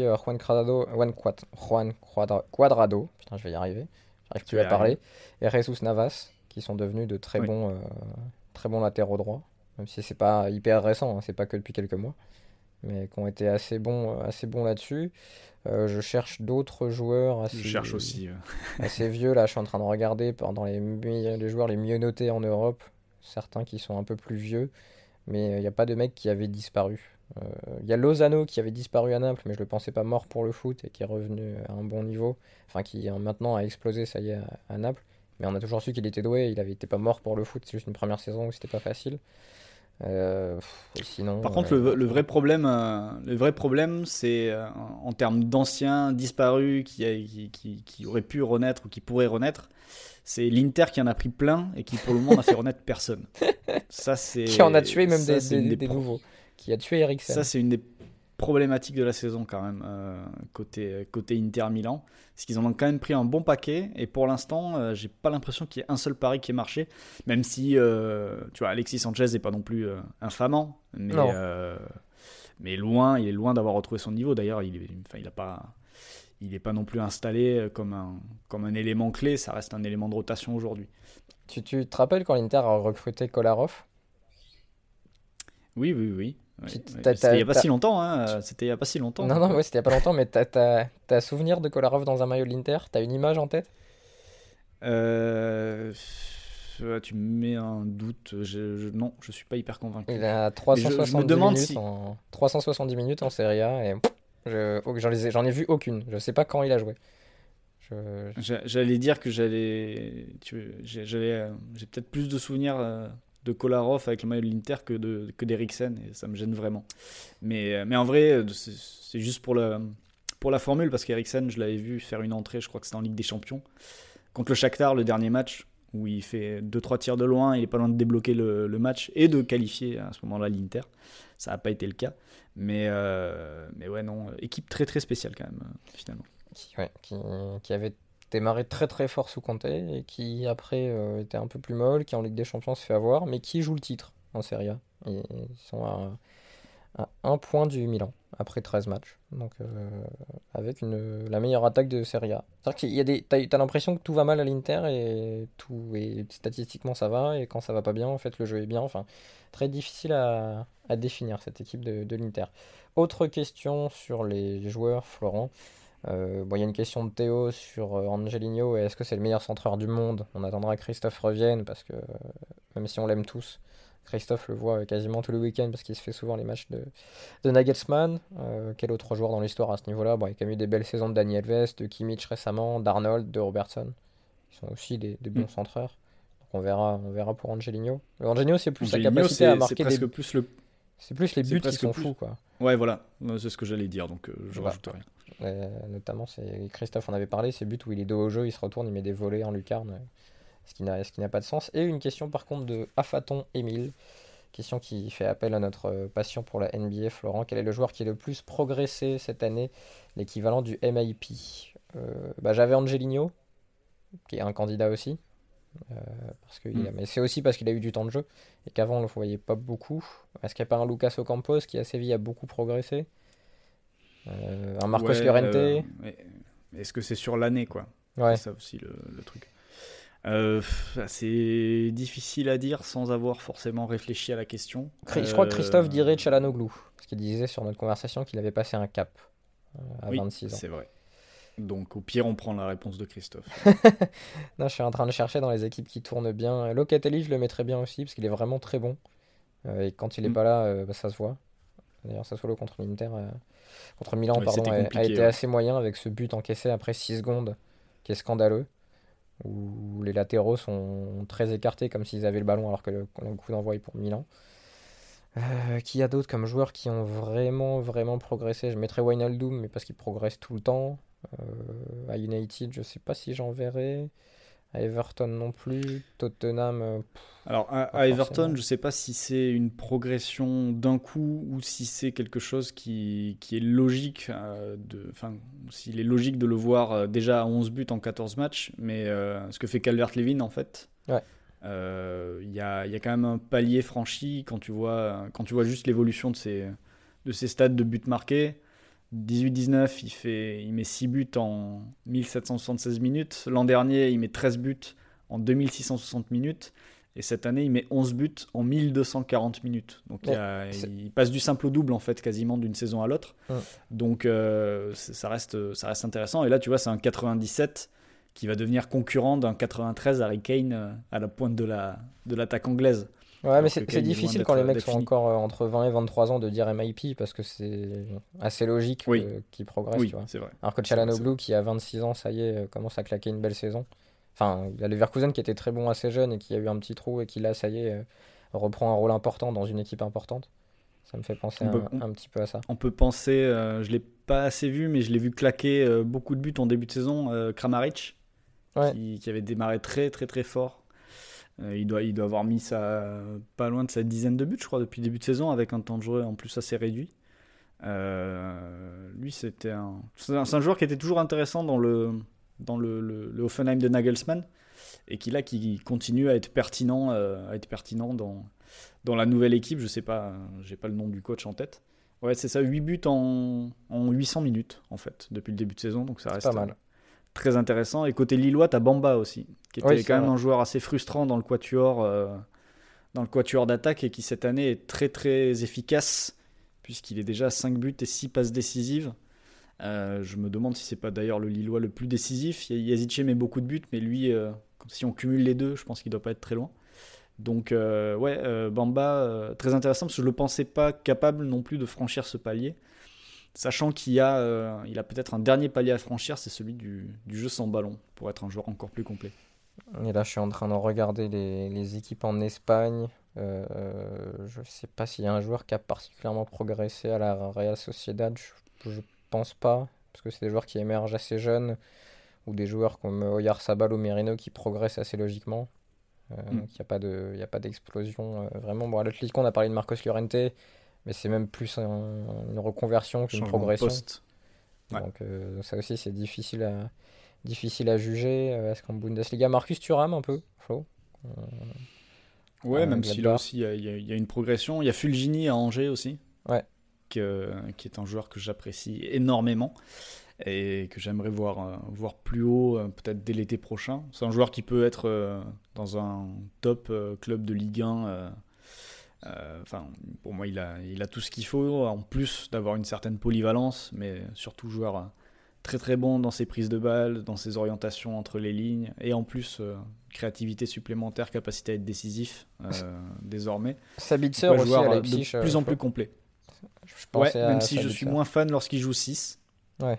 Cuadrado, putain, je vais y arriver, j'arrive plus à parler, et Jesus Navas, qui sont devenus de très bons latéraux droits, même si c'est pas hyper récent, hein, c'est pas que depuis quelques mois, mais qui ont été assez bons là-dessus. Je cherche d'autres joueurs assez vieux, là je suis en train de regarder pendant les joueurs les mieux notés en Europe, certains qui sont un peu plus vieux, mais il n'y a pas de mec qui avait disparu. Il y a Lozano qui avait disparu à Naples, mais je le pensais pas mort pour le foot et qui est revenu à un bon niveau, enfin qui maintenant a explosé, ça y est, à Naples. Mais on a toujours su qu'il était doué, il était pas mort pour le foot, c'est juste une première saison où c'était pas facile. Sinon,
par contre, le vrai problème, c'est en termes d'anciens disparus qui auraient pu renaître ou qui pourraient renaître, c'est l'Inter qui en a pris plein et qui pour le moment n'a fait renaître personne. Ça,
qui en a tué même des nouveaux. Qui a tué Eriksen.
Ça, c'est une des problématiques de la saison quand même, côté Inter Milan. Parce qu'ils en ont quand même pris un bon paquet. Et pour l'instant, j'ai pas l'impression qu'il y ait un seul pari qui ait marché. Même si, tu vois, Alexis Sanchez n'est pas non plus infamant. Mais il est loin d'avoir retrouvé son niveau. D'ailleurs, il est pas non plus installé comme un élément clé. Ça reste un élément de rotation aujourd'hui.
Tu te rappelles quand l'Inter a recruté Kolarov ?
Oui. C'était il n'y a pas si longtemps. C'était il n'y a pas si longtemps.
Non, c'était il n'y a pas longtemps, mais t'as souvenir de Kolarov dans un maillot de l'Inter ? T'as une image en tête ?
Tu me mets un doute. Non, je ne suis pas hyper convaincu.
Il a 370 minutes en Serie A et j'en ai vu aucune. Je ne sais pas quand il a joué.
J'allais dire que j'ai peut-être plus de souvenirs de Kolarov avec le maillot de l'Inter que d'Eriksen, et ça me gêne vraiment. Mais en vrai, c'est juste pour la formule, parce qu'Eriksen, je l'avais vu faire une entrée, je crois que c'était en Ligue des Champions, contre le Shakhtar, le dernier match, où il fait 2-3 tirs de loin, il est pas loin de débloquer le match et de qualifier à ce moment-là l'Inter. Ça n'a pas été le cas. Mais ouais, non, équipe très très spéciale quand même, finalement.
Qui avait démarré très très fort sous Conte et qui après était un peu plus molle, qui en Ligue des Champions se fait avoir, mais qui joue le titre en Serie A. Ils sont à 1 point du Milan après 13 matchs, donc avec la meilleure attaque de Serie A. C'est-à-dire qu'il t'as l'impression que tout va mal à l'Inter et statistiquement ça va, et quand ça va pas bien, en fait le jeu est bien. Enfin, très difficile à définir cette équipe de l'Inter. Autre question sur les joueurs, Florent. Il y a une question de Théo sur Angelino, et est-ce que c'est le meilleur centreur du monde ? On attendra que Christophe revienne, parce que même si on l'aime tous, Christophe le voit quasiment tous les week-ends parce qu'il se fait souvent les matchs de Nagelsmann. Quel autre joueur dans l'histoire à ce niveau-là ? Il y a quand même eu des belles saisons de Dani Alves, de Kimmich récemment, d'Arnold, de Robertson. Ils sont aussi des bons centreurs. Donc on verra pour Angelino. Angelino, c'est plus sa capacité à marquer des... C'est plus les buts qui sont fous, quoi.
Ouais, voilà, c'est ce que j'allais dire, donc je rajoute rien.
Notamment, Christophe en avait parlé, ces buts où il est dos au jeu, il se retourne, il met des volées en lucarne, ce qui n'a pas de sens. Et une question par contre de Afaton Émile, question qui fait appel à notre passion pour la NBA, Florent. Quel est le joueur qui est le plus progressé cette année, l'équivalent du MIP ? J'avais Angelino, qui est un candidat aussi, mais c'est aussi parce qu'il a eu du temps de jeu et qu'avant on le voyait pas beaucoup. Est-ce qu'il n'y a pas un Lucas Ocampos qui à Séville a beaucoup progressé ? Un Marcos Llorente ?
Est-ce que c'est sur l'année, quoi ?
Ouais.
C'est ça aussi le truc. C'est difficile à dire sans avoir forcément réfléchi à la question.
Je crois que Christophe dirait Çalhanoğlu, parce qu'il disait sur notre conversation qu'il avait passé un cap à
Oui,
26 ans.
c'est vrai. Donc au pire, on prend la réponse de Christophe.
Non, je suis en train de chercher dans les équipes qui tournent bien. Locatelli, je le mettrais bien aussi, parce qu'il est vraiment très bon. Et quand il est
Mm.
pas là, ça se voit. D'ailleurs, Sassuolo contre contre Milan,
Ouais,
pardon,
c'était
a
compliqué.
été
Ouais.
assez moyen avec ce but encaissé après 6 secondes, qui est scandaleux, où les latéraux sont très écartés comme s'ils avaient le ballon alors que le coup d'envoi est pour Milan. Qui y a d'autres comme joueurs qui ont vraiment, vraiment progressé? Je mettrais Wijnaldum, mais parce qu'il progresse tout le temps. À United, je sais pas si j'en verrai. À Everton non plus. Tottenham,
Alors
pas
à Everton,
forcément.
je ne sais pas si c'est une progression d'un coup ou si c'est quelque chose qui est logique. Enfin, s'il est logique de le voir déjà à 11 buts en 14 matchs, mais ce que fait Calvert-Lewin en fait,
Ouais,
il y a quand même un palier franchi quand tu vois juste l'évolution de ses stats de buts marqués. 18-19, il met 6 buts en 1776 minutes. L'an dernier, il met 13 buts en 2660 minutes. Et cette année, il met 11 buts en 1240 minutes. Donc
mais c'est-
il passe du simple au double, en fait, quasiment d'une saison à l'autre.
hum.
Donc ça reste intéressant. Et là, tu vois, c'est un 97 qui va devenir concurrent d'un 93 Harry Kane à la pointe de l'attaque anglaise.
Ouais, mais
Alors que
c'est
Kane est loin
difficile quand les mecs
d'être
sont
fini.
encore entre 20 et 23 ans de dire MIP parce que c'est assez logique
Oui,
qu'ils progressent, tu
oui,
vois.
c'est vrai.
Alors que
C'est vrai, c'est vrai.
Çalhanoğlu, qui a 26 ans, ça y est, commence à claquer une belle saison. Enfin, il y a Leverkusen qui était très bon assez jeune et qui a eu un petit trou et qui là, ça y est, reprend un rôle important dans une équipe importante. Ça me fait penser
On peut,
un petit peu à ça.
On peut penser, je l'ai pas assez vu, mais je l'ai vu claquer beaucoup de buts en début de saison. Kramaric,
Ouais,
qui avait démarré très très très fort. Il doit avoir mis pas loin de sa dizaine de buts, je crois, depuis le début de saison, avec un temps de jeu en plus assez réduit. Lui, c'est un joueur qui était toujours intéressant dans le Hoffenheim de Nagelsmann et qui continue à être pertinent dans la nouvelle équipe. Je sais pas, j'ai pas le nom du coach en tête. Ouais, c'est ça, 8 buts en 800 minutes, en fait, depuis le début de saison. Donc ça
c'est pas
reste
mal.
très intéressant. Et côté Lillois, t'as Bamba aussi, qui
Oui,
était
c'est
quand même
vrai.
un joueur assez frustrant dans le quatuor d'attaque et qui cette année est très très efficace, puisqu'il est déjà à 5 buts et 6 passes décisives. Je me demande si c'est pas d'ailleurs le Lillois le plus décisif. Yazice met beaucoup de buts, mais lui, si on cumule les deux, je pense qu'il doit pas être très loin. Donc ouais, Bamba, très intéressant parce que je le pensais pas capable non plus de franchir ce palier, sachant il a peut-être un dernier palier à franchir, c'est celui du jeu sans ballon, pour être un joueur encore plus complet.
Et là, je suis en train de regarder les équipes en Espagne. Je sais pas s'il y a un joueur qui a particulièrement progressé à la Real Sociedad. Je pense pas, parce que c'est des joueurs qui émergent assez jeunes, ou des joueurs comme Oyarzabal ou Merino qui progressent assez logiquement.
Mm.
Donc il y a pas d'explosion vraiment. Bon, à l'Atlético, on a parlé de Marcos Llorente, mais c'est même plus une reconversion qu'une
Changement de
progression.
poste. Ouais.
Donc ça aussi, c'est difficile à juger. Est-ce qu'en Bundesliga, Marcus Thuram un peu, Flo,
Ouais,
à
même si là
Gladbach.
aussi il y a une progression. Il y a Fulgini à Angers aussi,
Ouais,
qui est un joueur que j'apprécie énormément et que j'aimerais voir plus haut, peut-être dès l'été prochain. C'est un joueur qui peut être dans un top club de Ligue 1. Enfin, pour moi, il a tout ce qu'il faut, en plus d'avoir une certaine polyvalence, mais surtout joueur très très bon dans ses prises de balles, dans ses orientations entre les lignes, et en plus créativité supplémentaire, capacité à être décisif désormais. Donc
Sabitzer
ouais,
aussi à
joueur de
Leipzig,
plus en plus
Flo.
complet.
Je
Ouais,
pensais
même
à
si je suis
Sabitzer.
moins fan lorsqu'il joue 6.
Ouais,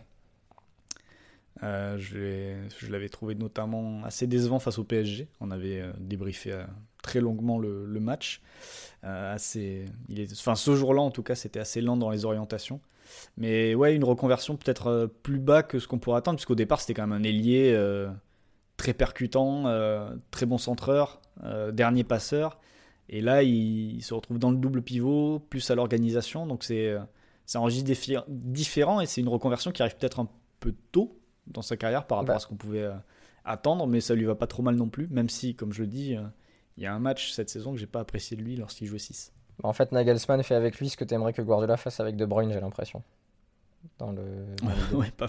Je l'avais trouvé notamment assez décevant face au PSG. On avait débriefé très longuement le match. Enfin, ce jour-là, en tout cas, c'était assez lent dans les orientations. Mais ouais, une reconversion peut-être plus bas que ce qu'on pourrait attendre, puisqu'au départ, c'était quand même un ailier très percutant, très bon centreur, dernier passeur. Et là, il se retrouve dans le double pivot, plus à l'organisation. Donc c'est un registre différent et c'est une reconversion qui arrive peut-être un peu tôt dans sa carrière par rapport à
bah,
ce qu'on pouvait attendre, mais ça lui va pas trop mal non plus, même si, comme je le dis, il y a un match cette saison que j'ai pas apprécié de lui lorsqu'il jouait 6.
en fait, Nagelsmann fait avec lui ce que t'aimerais que Guardiola fasse avec De Bruyne, j'ai l'impression, dans l'idée.
Ouais, pas faux.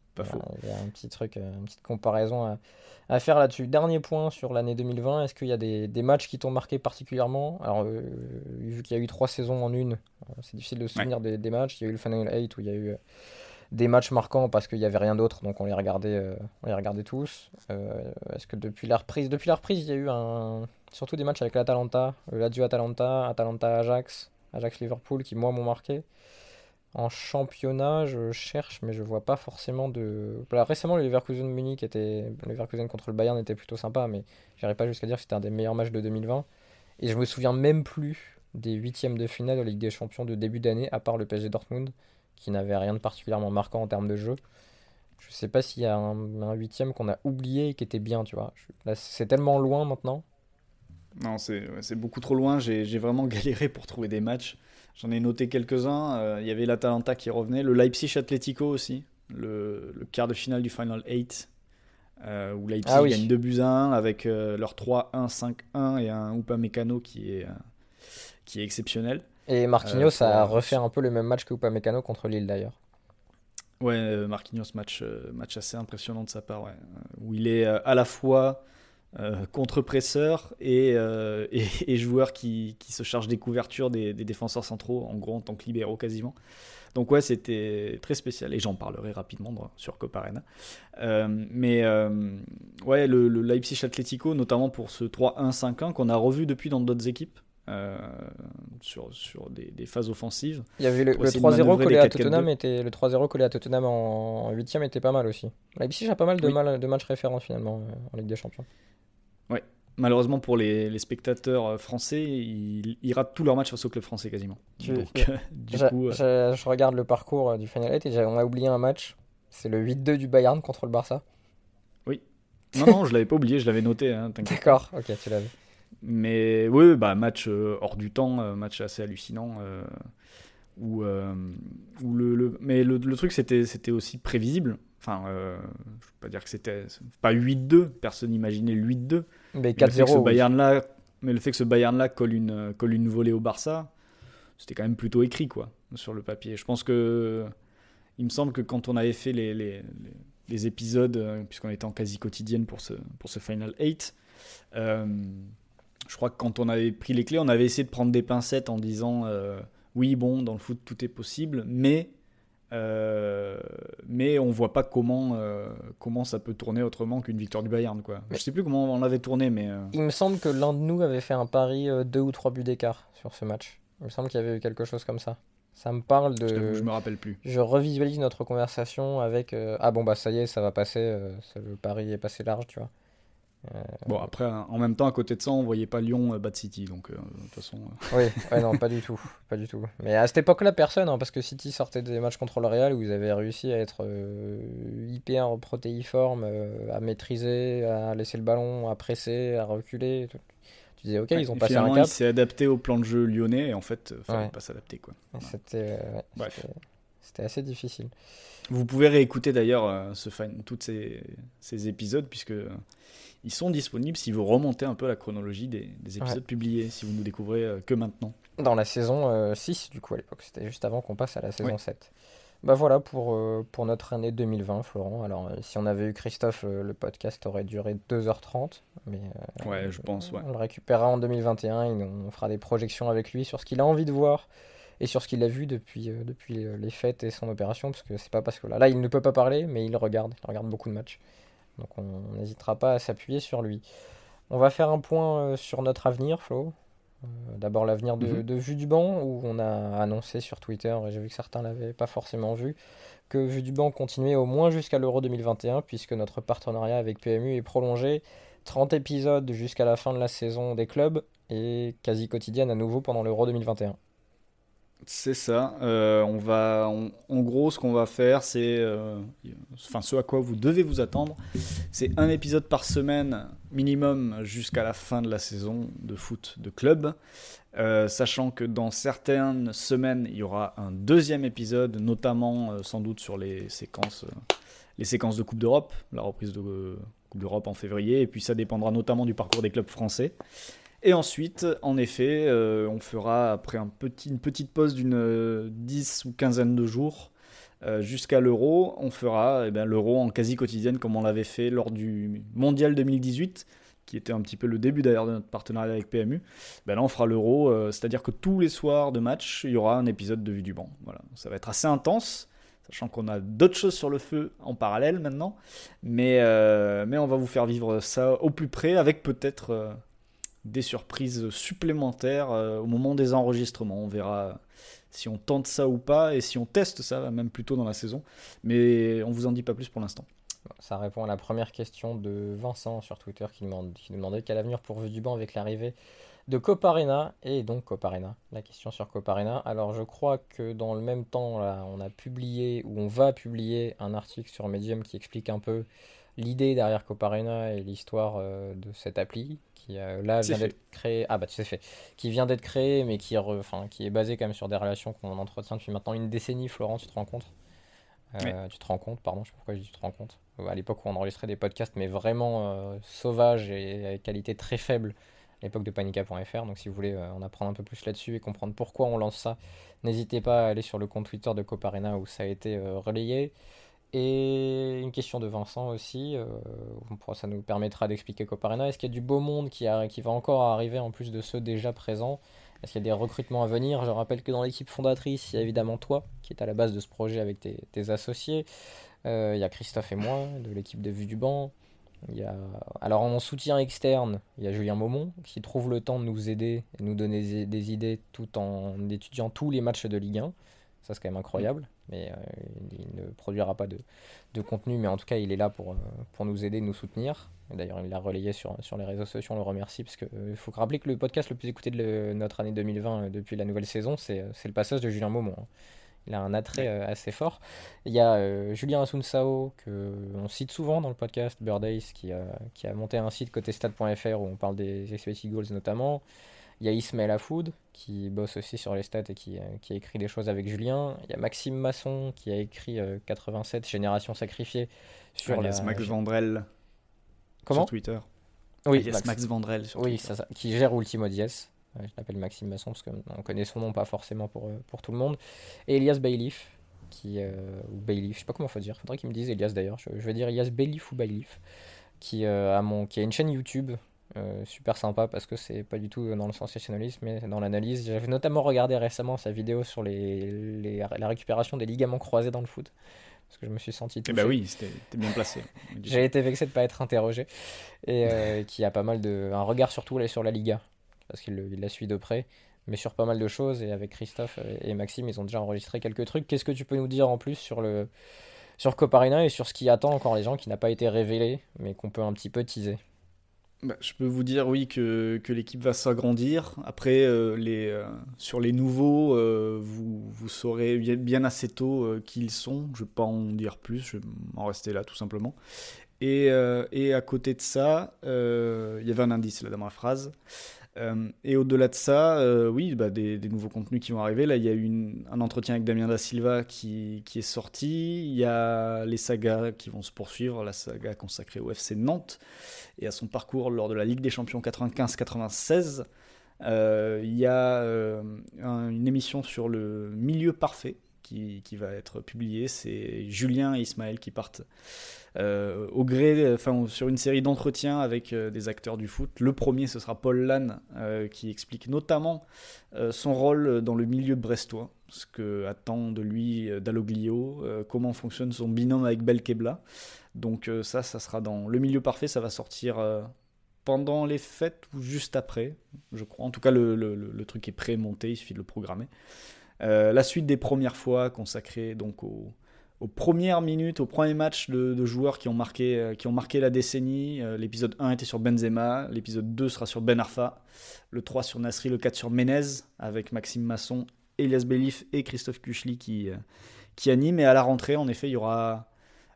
pas faux.
Il y a un petit truc, une petite comparaison à faire là-dessus. Dernier point sur l'année 2020, est-ce qu'il y a des matchs qui t'ont marqué particulièrement? Alors, vu qu'il y a eu 3 saisons en une, c'est difficile de se
Ouais.
souvenir des matchs. Il y a eu le Final 8 où il y a eu des matchs marquants parce qu'il n'y avait rien d'autre, donc on les regardait tous. Est-ce que depuis la reprise, il y a eu surtout des matchs avec l'Atalanta, le Lazio Atalanta, Atalanta-Ajax, Ajax-Liverpool qui moi m'ont marqué. En championnat, je cherche, mais je vois pas forcément de. Là, récemment, le Leverkusen contre le Bayern était plutôt sympa, mais j'irais pas jusqu'à dire que c'était un des meilleurs matchs de 2020. Et je me souviens même plus des huitièmes de finale de Ligue des Champions de début d'année, à part le PSG Dortmund, qui n'avait rien de particulièrement marquant en termes de jeu. Je sais pas s'il y a un huitième qu'on a oublié et qui était bien, tu vois. Là, c'est tellement loin maintenant.
Non, c'est beaucoup trop loin. J'ai vraiment galéré pour trouver des matchs. J'en ai noté quelques-uns. Il y avait l'Atalanta qui revenait, le Leipzig-Atlético aussi, le quart de finale du Final 8, où Leipzig
Ah oui.
gagne 2-1 avec leur 3-1, 5-1 et un Upamecano qui est exceptionnel.
Et Marquinhos a
pour,
refait un peu le même match que Upamecano contre Lille d'ailleurs.
Ouais, Marquinhos, match assez impressionnant de sa part, ouais. Où il est à la fois contre-presseur et joueur qui se charge des couvertures des défenseurs centraux, en gros en tant que libéraux quasiment. Donc ouais, c'était très spécial et j'en parlerai rapidement sur Copa Arena. Ouais, le Leipzig-Atlético, notamment pour ce 3-1, 5-1 qu'on a revu depuis dans d'autres équipes. Sur des phases offensives.
Il y avait le
Pour essayer de
3-0
manœuvrer
collé
des
à
4-4-2.
Tottenham le 3-0 collé à Tottenham en huitième était pas mal aussi. Leipzig a pas mal
Oui.
de matchs référents finalement en Ligue des Champions.
Ouais. Malheureusement pour les spectateurs français, ils ratent tous leurs matchs face au club français quasiment. Donc du coup,
Je regarde le parcours du Final 8 et on a oublié un match. C'est le 8-2 du Bayern contre le Barça.
oui. Non, je l'avais pas oublié, je l'avais noté, hein, t'inquiète.
D'accord, ok, tu l'avais.
Mais oui, match hors du temps, match assez hallucinant. Mais le truc, c'était aussi prévisible. Enfin, je ne veux pas dire que c'était pas 8-2, personne n'imaginait le 8-2.
Mais
Mais le fait que
4-0, oui.
ce Bayern-là colle une volée au Barça, c'était quand même plutôt écrit, quoi, sur le papier. Je pense que. Il me semble que quand on avait fait les épisodes, puisqu'on était en quasi quotidienne pour ce Final 8, je crois que quand on avait pris les clés, on avait essayé de prendre des pincettes en disant oui, bon, dans le foot, tout est possible, mais on voit pas comment ça peut tourner autrement qu'une victoire du Bayern, quoi. Je sais plus comment on l'avait tourné, mais
Il me semble que l'un de nous avait fait un pari 2 ou 3 buts d'écart sur ce match. Il me semble qu'il y avait eu quelque chose comme ça. Ça me parle
je t'avoue,
de.
je me rappelle plus.
Je revisualise notre conversation avec ah bon, bah ça y est, ça va passer. Le pari est passé large, tu vois.
Bon, après, en même temps, à côté de ça, on voyait pas Lyon battre City, donc de toute façon.
Oui, ouais, non, pas du tout. Pas du tout. Mais à cette époque-là, personne, hein, parce que City sortait des matchs contre le Real où ils avaient réussi à être hyper protéiforme, à maîtriser, à laisser le ballon, à presser, à reculer. Tu disais, ok,
Ouais,
ils ont
et
passé un
finalement,
cap.
il s'est adapté au plan de jeu lyonnais, et en fait, fallait
Ouais.
pas s'adapter, quoi.
Et
Voilà. Bref.
c'était assez difficile.
Vous pouvez réécouter d'ailleurs tous ces épisodes, puisque ils sont disponibles si vous remontez un peu la chronologie des épisodes publiés, si vous nous découvrez que maintenant.
Dans la saison 6, du coup, à l'époque. C'était juste avant qu'on passe à la saison
Ouais.
7. Bah voilà pour notre année 2020, Florent. Alors, si on avait eu Christophe, le podcast aurait duré 2h30. Mais
Ouais, je pense, ouais.
on le récupérera en 2021 et on fera des projections avec lui sur ce qu'il a envie de voir et sur ce qu'il a vu depuis les fêtes et son opération. Parce que c'est pas parce que là, il ne peut pas parler, mais il regarde beaucoup de matchs. Donc on n'hésitera pas à s'appuyer sur lui. On va faire un point sur notre avenir, Flo. D'abord l'avenir de Vue du Banc, où on a annoncé sur Twitter, et j'ai vu que certains l'avaient pas forcément vu, que Vue du Banc continuait au moins jusqu'à l'Euro 2021, puisque notre partenariat avec PMU est prolongé. 30 épisodes jusqu'à la fin de la saison des clubs, et quasi quotidienne à nouveau pendant l'Euro 2021.
C'est ça. En gros, ce qu'on va faire, c'est, ce à quoi vous devez vous attendre, c'est un épisode par semaine minimum jusqu'à la fin de la saison de foot de club. Sachant que dans certaines semaines, il y aura un deuxième épisode, notamment sans doute sur les séquences de Coupe d'Europe, la reprise de Coupe d'Europe en février, et puis ça dépendra notamment du parcours des clubs français. Et ensuite, en effet, on fera, après une petite pause d'une 10 ou quinzaine de jours, jusqu'à l'Euro, on fera l'Euro en quasi quotidienne comme on l'avait fait lors du Mondial 2018, qui était un petit peu le début d'ailleurs de notre partenariat avec PMU. Là, on fera l'Euro, c'est-à-dire que tous les soirs de match, il y aura un épisode de Vue du banc. Voilà. Ça va être assez intense, sachant qu'on a d'autres choses sur le feu en parallèle maintenant. Mais on va vous faire vivre ça au plus près, avec peut-être des surprises supplémentaires au moment des enregistrements. On verra si on tente ça ou pas, et si on teste ça, même plus tôt dans la saison. Mais on vous en dit pas plus pour l'instant.
Ça répond à la première question de Vincent sur Twitter qui nous demandait quel avenir pour Vue du banc avec l'arrivée de Coparena. Et donc Coparena, la question sur Coparena. Alors je crois que dans le même temps, là, on a publié, ou on va publier un article sur Medium qui explique un peu l'idée derrière Coparena et l'histoire de cette appli qui là
C'est
vient
fait.
d'être créée. Ah bah c'est fait. Qui vient d'être créée mais qui est basée quand même sur des relations qu'on entretient depuis maintenant une décennie. Florent, tu te rends compte?
Ouais.
Tu te rends compte, pardon, je sais pas pourquoi je dis tu te rends compte. À l'époque où on enregistrait des podcasts, mais vraiment sauvages et avec qualité très faible, à l'époque de panica.fr. Donc si vous voulez en apprendre un peu plus là-dessus et comprendre pourquoi on lance ça, n'hésitez pas à aller sur le compte Twitter de Coparena où ça a été relayé. Et une question de Vincent aussi, ça nous permettra d'expliquer Coparena. Est-ce qu'il y a du beau monde qui va encore arriver en plus de ceux déjà présents? Est-ce qu'il y a des recrutements à venir? Je rappelle que dans l'équipe fondatrice, il y a évidemment toi, qui est à la base de ce projet avec tes associés. Il y a Christophe et moi, de l'équipe de Vue du banc. Il y a... Alors en soutien externe, il y a Julien Maumont, qui trouve le temps de nous aider et nous donner des idées tout en étudiant tous les matchs de Ligue 1. Ça, c'est quand même incroyable. Mais il ne produira pas de contenu, mais en tout cas, il est là pour nous aider, nous soutenir. Et d'ailleurs, il l'a relayé sur les réseaux sociaux, on le remercie, parce qu'il faut rappeler que le podcast le plus écouté de notre année 2020 depuis la nouvelle saison, c'est le passage de Julien Maumont. Il a un attrait assez fort. Il y a Julien Asunsao, qu'on cite souvent dans le podcast, Birdays, qui a monté un site côté stade.fr où on parle des expected goals notamment. Il y a Ismaël Afoud, qui bosse aussi sur les stats et qui a écrit des choses avec Julien. Il y a Maxime Masson, qui a écrit 87, Génération Sacrifiée, sur
Alias Max Vandrel
Comment?
sur Twitter.
Oui,
Alias Max Vandrel sur
oui,
Twitter.
ça, qui gère Ultimo Diez. Je l'appelle Maxime Masson parce qu'on connaît son nom, pas forcément pour tout le monde. Et Elias Bailiff, ou Bailiff, je sais pas comment faut dire, faudrait qu'il me dise Elias d'ailleurs. Je vais dire Elias Bailiff ou Bailiff, qui a une chaîne YouTube super sympa parce que c'est pas du tout dans le sensationnalisme mais dans l'analyse. J'avais notamment regardé récemment sa vidéo sur la récupération des ligaments croisés dans le foot parce que je me suis senti touché.
Eh ben oui, t'es bien placé.
J'ai été vexé de pas être interrogé et qui a pas mal un regard surtout sur la Liga parce qu'il la suit de près mais sur pas mal de choses et avec Christophe et Maxime ils ont déjà enregistré quelques trucs. Qu'est-ce que tu peux nous dire en plus sur Coparena et sur ce qui attend encore les gens qui n'a pas été révélé mais qu'on peut un petit peu teaser?
Je peux vous dire oui que l'équipe va s'agrandir. Après, sur les nouveaux, vous saurez bien assez tôt qui ils sont. Je ne vais pas en dire plus, je vais en rester là tout simplement. Et à côté de ça, il y avait un indice là dans ma phrase. Et au-delà de ça, oui, des nouveaux contenus qui vont arriver. Là, il y a eu un entretien avec Damien Da Silva qui est sorti. Il y a les sagas qui vont se poursuivre. La saga consacrée au FC Nantes et à son parcours lors de la Ligue des Champions 95-96. Il y a une émission sur le milieu parfait qui va être publiée. C'est Julien et Ismaël qui partent au gré, sur une série d'entretiens avec des acteurs du foot. Le premier, ce sera Paul Lannes, qui explique notamment son rôle dans le milieu brestois, ce que attend de lui Dalloglio, comment fonctionne son binôme avec Belkebla. Donc ça sera dans le milieu parfait, ça va sortir pendant les fêtes ou juste après, je crois. En tout cas, le truc est pré-monté, il suffit de le programmer. La suite des premières fois consacrée donc aux premières minutes, aux premiers matchs de joueurs qui ont marqué la décennie. L'épisode 1 était sur Benzema, l'épisode 2 sera sur Ben Arfa, le 3 sur Nasri, le 4 sur Menez, avec Maxime Masson, Elias Bailiff et Christophe Kuchli qui animent. Et à la rentrée, en effet, il y aura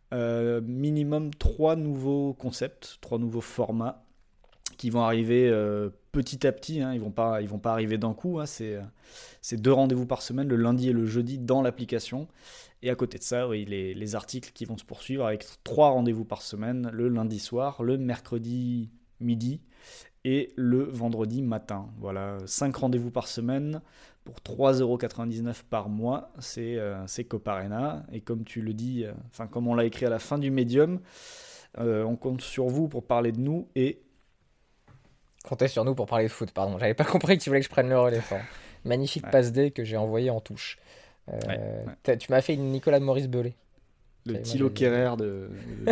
minimum 3 nouveaux concepts, 3 nouveaux formats qui vont arriver petit à petit, hein. Ils vont pas arriver d'un coup, hein. C'est 2 rendez-vous par semaine, le lundi et le jeudi dans l'application. Et à côté de ça, oui, les articles qui vont se poursuivre avec 3 rendez-vous par semaine, le lundi soir, le mercredi midi et le vendredi matin. Voilà, 5 rendez-vous par semaine pour 3,99€ par mois, c'est Coparena. Et comme tu le dis, comme on l'a écrit à la fin du médium, on compte sur vous pour parler de nous et...
Comptez sur nous pour parler de foot, pardon. J'avais pas compris que tu voulais que je prenne le relais fort. Magnifique passe D que j'ai envoyé en touche. Tu m'as fait une Nicolas de Maurice Belay.
Le Thilo Kerrer de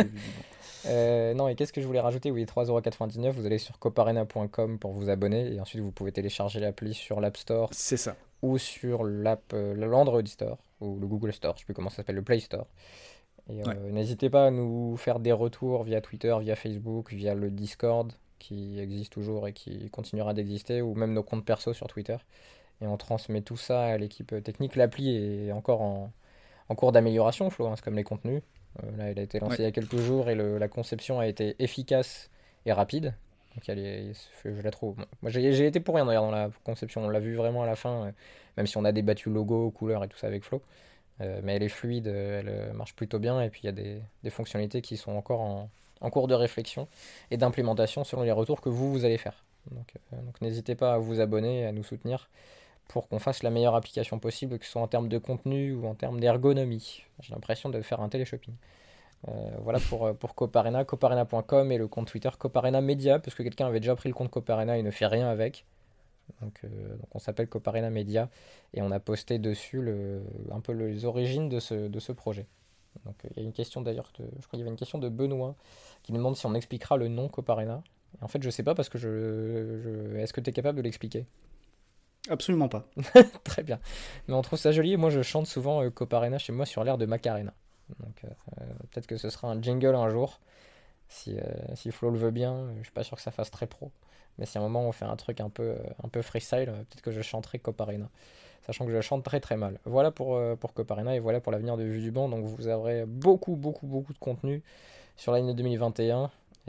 non, et qu'est-ce que je voulais rajouter? Oui, 3,99€, vous allez sur coparena.com pour vous abonner, et ensuite vous pouvez télécharger l'appli sur l'App Store.
C'est ça.
Ou sur l'Android Store, ou le Google Store, je sais plus comment ça s'appelle, le Play Store. Et n'hésitez pas à nous faire des retours via Twitter, via Facebook, via le Discord, qui existe toujours et qui continuera d'exister, ou même nos comptes perso sur Twitter. Et on transmet tout ça à l'équipe technique. L'appli est encore en cours d'amélioration, Flo, hein, c'est comme les contenus. Là, elle a été lancée il y a quelques jours et la conception a été efficace et rapide. Donc je la trouve. Bon, moi, j'ai été pour rien d'ailleurs dans la conception. On l'a vu vraiment à la fin, même si on a débattu logo, couleurs et tout ça avec Flo. Mais elle est fluide, elle marche plutôt bien. Et puis il y a des fonctionnalités qui sont encore en cours de réflexion et d'implémentation selon les retours que vous allez faire. Donc n'hésitez pas à vous abonner et à nous soutenir pour qu'on fasse la meilleure application possible, que ce soit en termes de contenu ou en termes d'ergonomie. J'ai l'impression de faire un téléshopping. Voilà pour Coparena, coparena.com et le compte Twitter Coparena Media, parce que quelqu'un avait déjà pris le compte Coparena et ne fait rien avec. Donc on s'appelle Coparena Media et on a posté dessus un peu les origines de ce projet. Donc il y a une question d'ailleurs, je crois qu'il y avait une question de Benoît qui nous demande si on expliquera le nom Coparena. Et en fait je sais pas parce que est-ce que tu es capable de l'expliquer?
Absolument pas.
Très bien. Mais on trouve ça joli et moi je chante souvent Coparena chez moi sur l'air de Macarena. Donc peut-être que ce sera un jingle un jour, si Flo le veut bien. Je suis pas sûr que ça fasse très pro, mais si à un moment on fait un truc un peu freestyle, peut-être que je chanterai Coparena, sachant que je chante très très mal. Voilà pour Coparena et voilà pour l'avenir de Vue du Banc. Donc vous aurez beaucoup de contenu sur l'année 2021.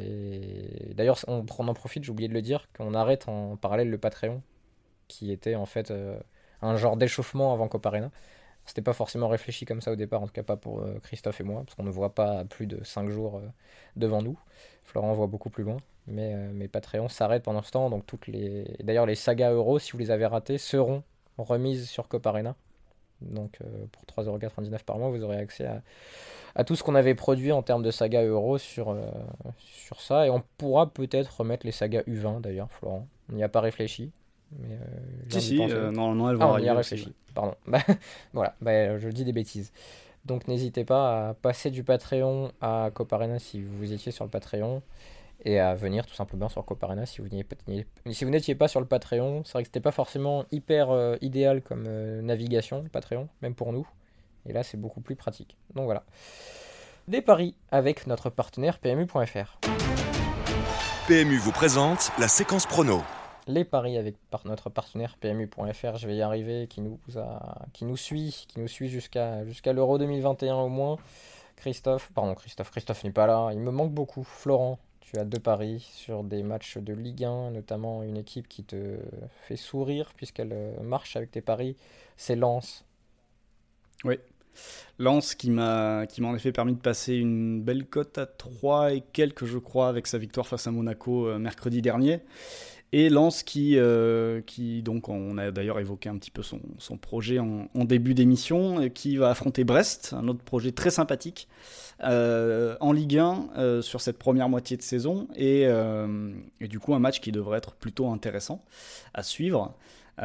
Et d'ailleurs on en profite, j'ai oublié de le dire, qu'on arrête en parallèle le Patreon, qui était en fait un genre d'échauffement avant Coparena. C'était pas forcément réfléchi comme ça au départ, en tout cas pas pour Christophe et moi, parce qu'on ne voit pas plus de 5 jours devant nous. Florent voit beaucoup plus loin, mais Patreon s'arrête pendant ce temps, donc d'ailleurs les sagas euros, si vous les avez ratés, seront remises sur Coparena. Donc pour 3,99€ par mois, vous aurez accès à tout ce qu'on avait produit en termes de sagas euros sur ça, et on pourra peut-être remettre les sagas U20 d'ailleurs, Florent. On n'y a pas réfléchi. Mais
normalement elle va
on y a réfléchi. Pardon. Voilà, je dis des bêtises. Donc n'hésitez pas à passer du Patreon à Coparena si vous étiez sur le Patreon et à venir tout simplement sur Coparena si vous n'étiez pas sur le Patreon. C'est vrai que c'était pas forcément hyper idéal comme navigation, le Patreon, même pour nous. Et là c'est beaucoup plus pratique. Donc voilà. Des paris avec notre partenaire PMU.fr.
PMU vous présente la séquence prono.
Les paris avec notre partenaire PMU.fr, je vais y arriver, qui nous suit jusqu'à l'Euro 2021 au moins. Christophe n'est pas là, il me manque beaucoup. Florent, tu as 2 paris sur des matchs de Ligue 1, notamment une équipe qui te fait sourire puisqu'elle marche avec tes paris, c'est Lens.
Oui, Lens qui m'a en effet permis de passer une belle cote à 3 et quelques je crois avec sa victoire face à Monaco mercredi dernier. Et Lens qui donc on a d'ailleurs évoqué un petit peu son projet en début d'émission, qui va affronter Brest, un autre projet très sympathique en Ligue 1 sur cette première moitié de saison, et du coup un match qui devrait être plutôt intéressant à suivre.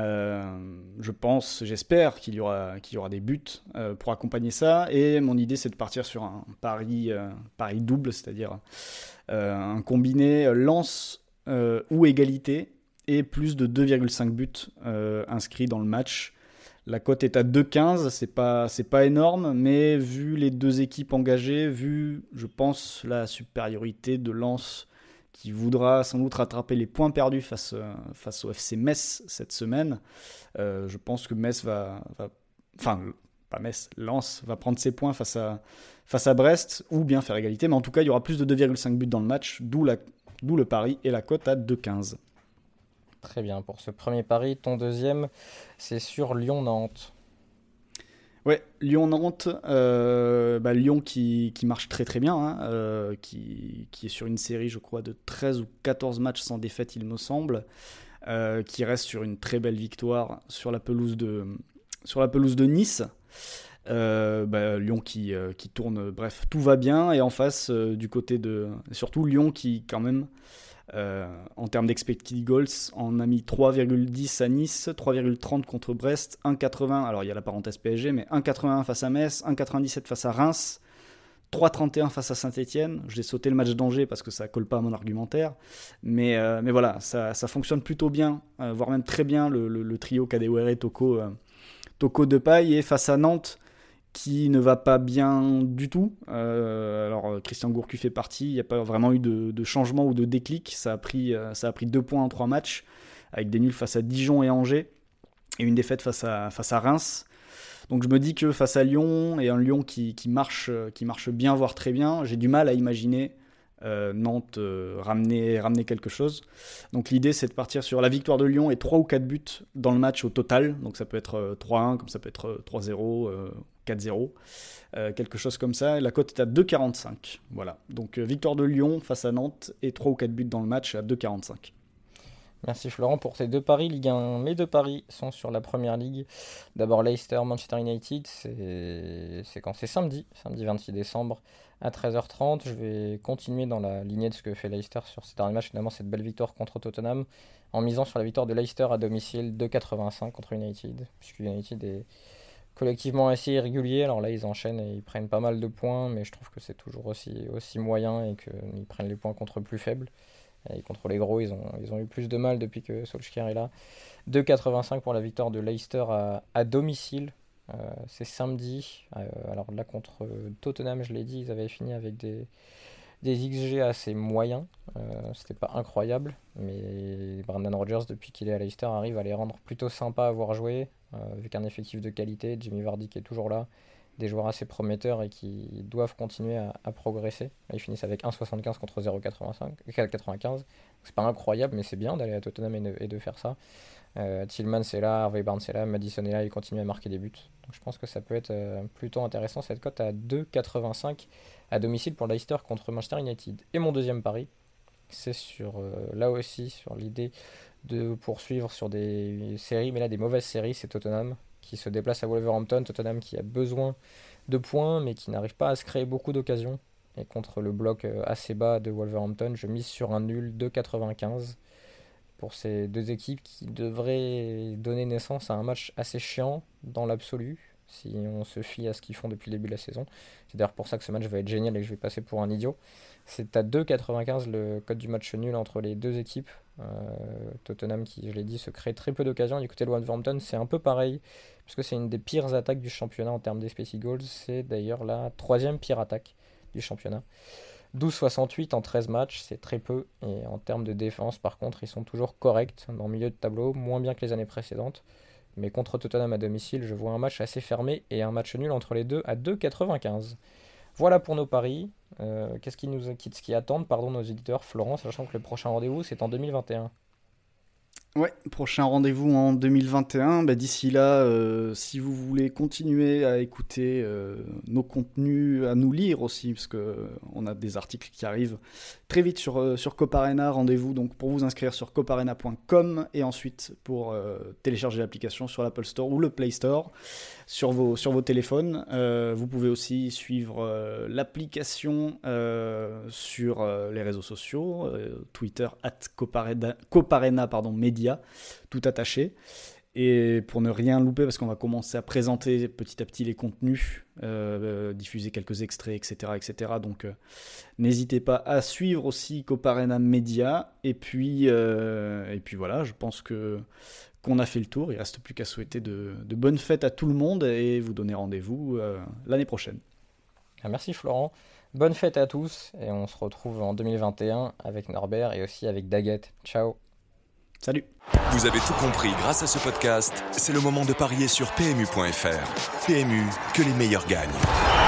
J'espère qu'il y aura des buts pour accompagner ça, et mon idée c'est de partir sur un pari double, c'est-à-dire un combiné Lens ou égalité et plus de 2,5 buts inscrits dans le match. La cote est à 2,15, c'est pas énorme, mais vu les deux équipes engagées, vu je pense la supériorité de Lens qui voudra sans doute rattraper les points perdus face au FC Metz cette semaine, je pense que Lens va prendre ses points face à Brest, ou bien faire égalité, mais en tout cas il y aura plus de 2,5 buts dans le match, d'où le pari et la cote à 2,15.
Très bien, pour ce premier pari, ton deuxième, c'est sur Lyon-Nantes.
Ouais, Lyon-Nantes, Lyon qui marche très très bien, hein, qui est sur une série, je crois, de 13 ou 14 matchs sans défaite, il me semble, qui reste sur une très belle victoire sur la pelouse de Nice. Lyon qui tourne, bref, tout va bien. Et en face, du côté de... Surtout Lyon qui, quand même, en termes d'expected goals, en a mis 3,10 à Nice, 3,30 contre Brest, 1,80, alors il y a la parenthèse PSG, mais 1,81 face à Metz, 1,97 face à Reims, 3,31 face à Saint-Etienne. Je vais sauter le match d'Angers parce que ça ne colle pas à mon argumentaire. Mais voilà, ça fonctionne plutôt bien, voire même très bien, le trio Kadewere, Toko Depay. Et face à Nantes, qui ne va pas bien du tout. Alors Christian Gourcuff fait partie, il n'y a pas vraiment eu de changement ou de déclic. Ça a pris 2 points en 3 matchs, avec des nuls face à Dijon et Angers, et une défaite face à Reims. Donc je me dis que face à Lyon, et un Lyon qui marche bien, voire très bien, j'ai du mal à imaginer Nantes ramener quelque chose. Donc l'idée, c'est de partir sur la victoire de Lyon et 3 ou 4 buts dans le match au total. Donc ça peut être 3-1, comme ça peut être 3-0, 4-0, quelque chose comme ça. Et la cote est à 2,45. Voilà. Donc victoire de Lyon face à Nantes et 3 ou 4 buts dans le match à 2,45.
Merci Florent pour tes 2 paris Ligue 1. Mes 2 paris sont sur la première ligue. D'abord Leicester Manchester United, c'est quand c'est samedi 26 décembre à 13h30. Je vais continuer dans la lignée de ce que fait Leicester sur ces derniers matchs, finalement cette belle victoire contre Tottenham, en misant sur la victoire de Leicester à domicile 2,85 contre United, puisque United est collectivement assez irrégulier. Alors là ils enchaînent et ils prennent pas mal de points, mais je trouve que c'est toujours aussi moyen et qu'ils prennent les points contre plus faibles. Et contre les gros, ils ont eu plus de mal depuis que Solskjaer est là. 2,85 pour la victoire de Leicester à domicile. C'est samedi. Alors là, contre Tottenham, je l'ai dit, ils avaient fini avec des XG assez moyens. C'était pas incroyable, mais Brendan Rodgers, depuis qu'il est à Leicester, arrive à les rendre plutôt sympas à voir jouer, avec un effectif de qualité. Jimmy Vardy qui est toujours là. Des joueurs assez prometteurs et qui doivent continuer à progresser. Là, ils finissent avec 1,75 contre 0,95. C'est pas incroyable, mais c'est bien d'aller à Tottenham et de faire ça. Tillman c'est là, Harvey Barnes c'est là, Maddison est là, il continue à marquer des buts. Donc je pense que ça peut être plutôt intéressant, cette cote à 2,85 à domicile pour Leicester contre Manchester United. Et mon deuxième pari, c'est là aussi sur l'idée de poursuivre sur des séries, mais là des mauvaises séries, c'est Tottenham qui se déplace à Wolverhampton. Tottenham qui a besoin de points mais qui n'arrive pas à se créer beaucoup d'occasions. Et contre le bloc assez bas de Wolverhampton, je mise sur un nul 2,95 pour ces deux équipes qui devraient donner naissance à un match assez chiant dans l'absolu, si on se fie à ce qu'ils font depuis le début de la saison. C'est d'ailleurs pour ça que ce match va être génial et que je vais passer pour un idiot. C'est à 2,95 le code du match nul entre les deux équipes. Tottenham qui, je l'ai dit, se crée très peu d'occasions. Du côté de Wolverhampton, c'est un peu pareil, puisque c'est une des pires attaques du championnat en termes d'expected goals. C'est d'ailleurs la 3e pire attaque du championnat. 12,68 en 13 matchs, c'est très peu. Et en termes de défense, par contre, ils sont toujours corrects dans le milieu de tableau, moins bien que les années précédentes. Mais contre Tottenham à domicile, je vois un match assez fermé et un match nul entre les deux à 2,95. Voilà pour nos paris. Qu'est-ce qui attendent nos éditeurs, Florent, sachant que le prochain rendez-vous, c'est en 2021.
Ouais, prochain rendez-vous en 2021. D'ici là, si vous voulez continuer à écouter nos contenus, à nous lire aussi, parce qu'on a des articles qui arrivent très vite sur Coparena, rendez-vous donc pour vous inscrire sur coparena.com et ensuite pour télécharger l'application sur l'Apple Store ou le Play Store sur vos téléphones. Vous pouvez aussi suivre l'application sur les réseaux sociaux, Twitter @Coparena Média, tout attaché. Et pour ne rien louper, parce qu'on va commencer à présenter petit à petit les contenus, diffuser quelques extraits, etc. Donc n'hésitez pas à suivre aussi Coparena Media. Et puis voilà, je pense qu'on a fait le tour. Il ne reste plus qu'à souhaiter de bonnes fêtes à tout le monde et vous donner rendez-vous l'année prochaine.
Merci Florent. Bonne fête à tous et on se retrouve en 2021 avec Norbert et aussi avec Daguette. Ciao.
Salut.
Vous avez tout compris grâce à ce podcast. C'est le moment de parier sur PMU.fr. PMU, que les meilleurs gagnent.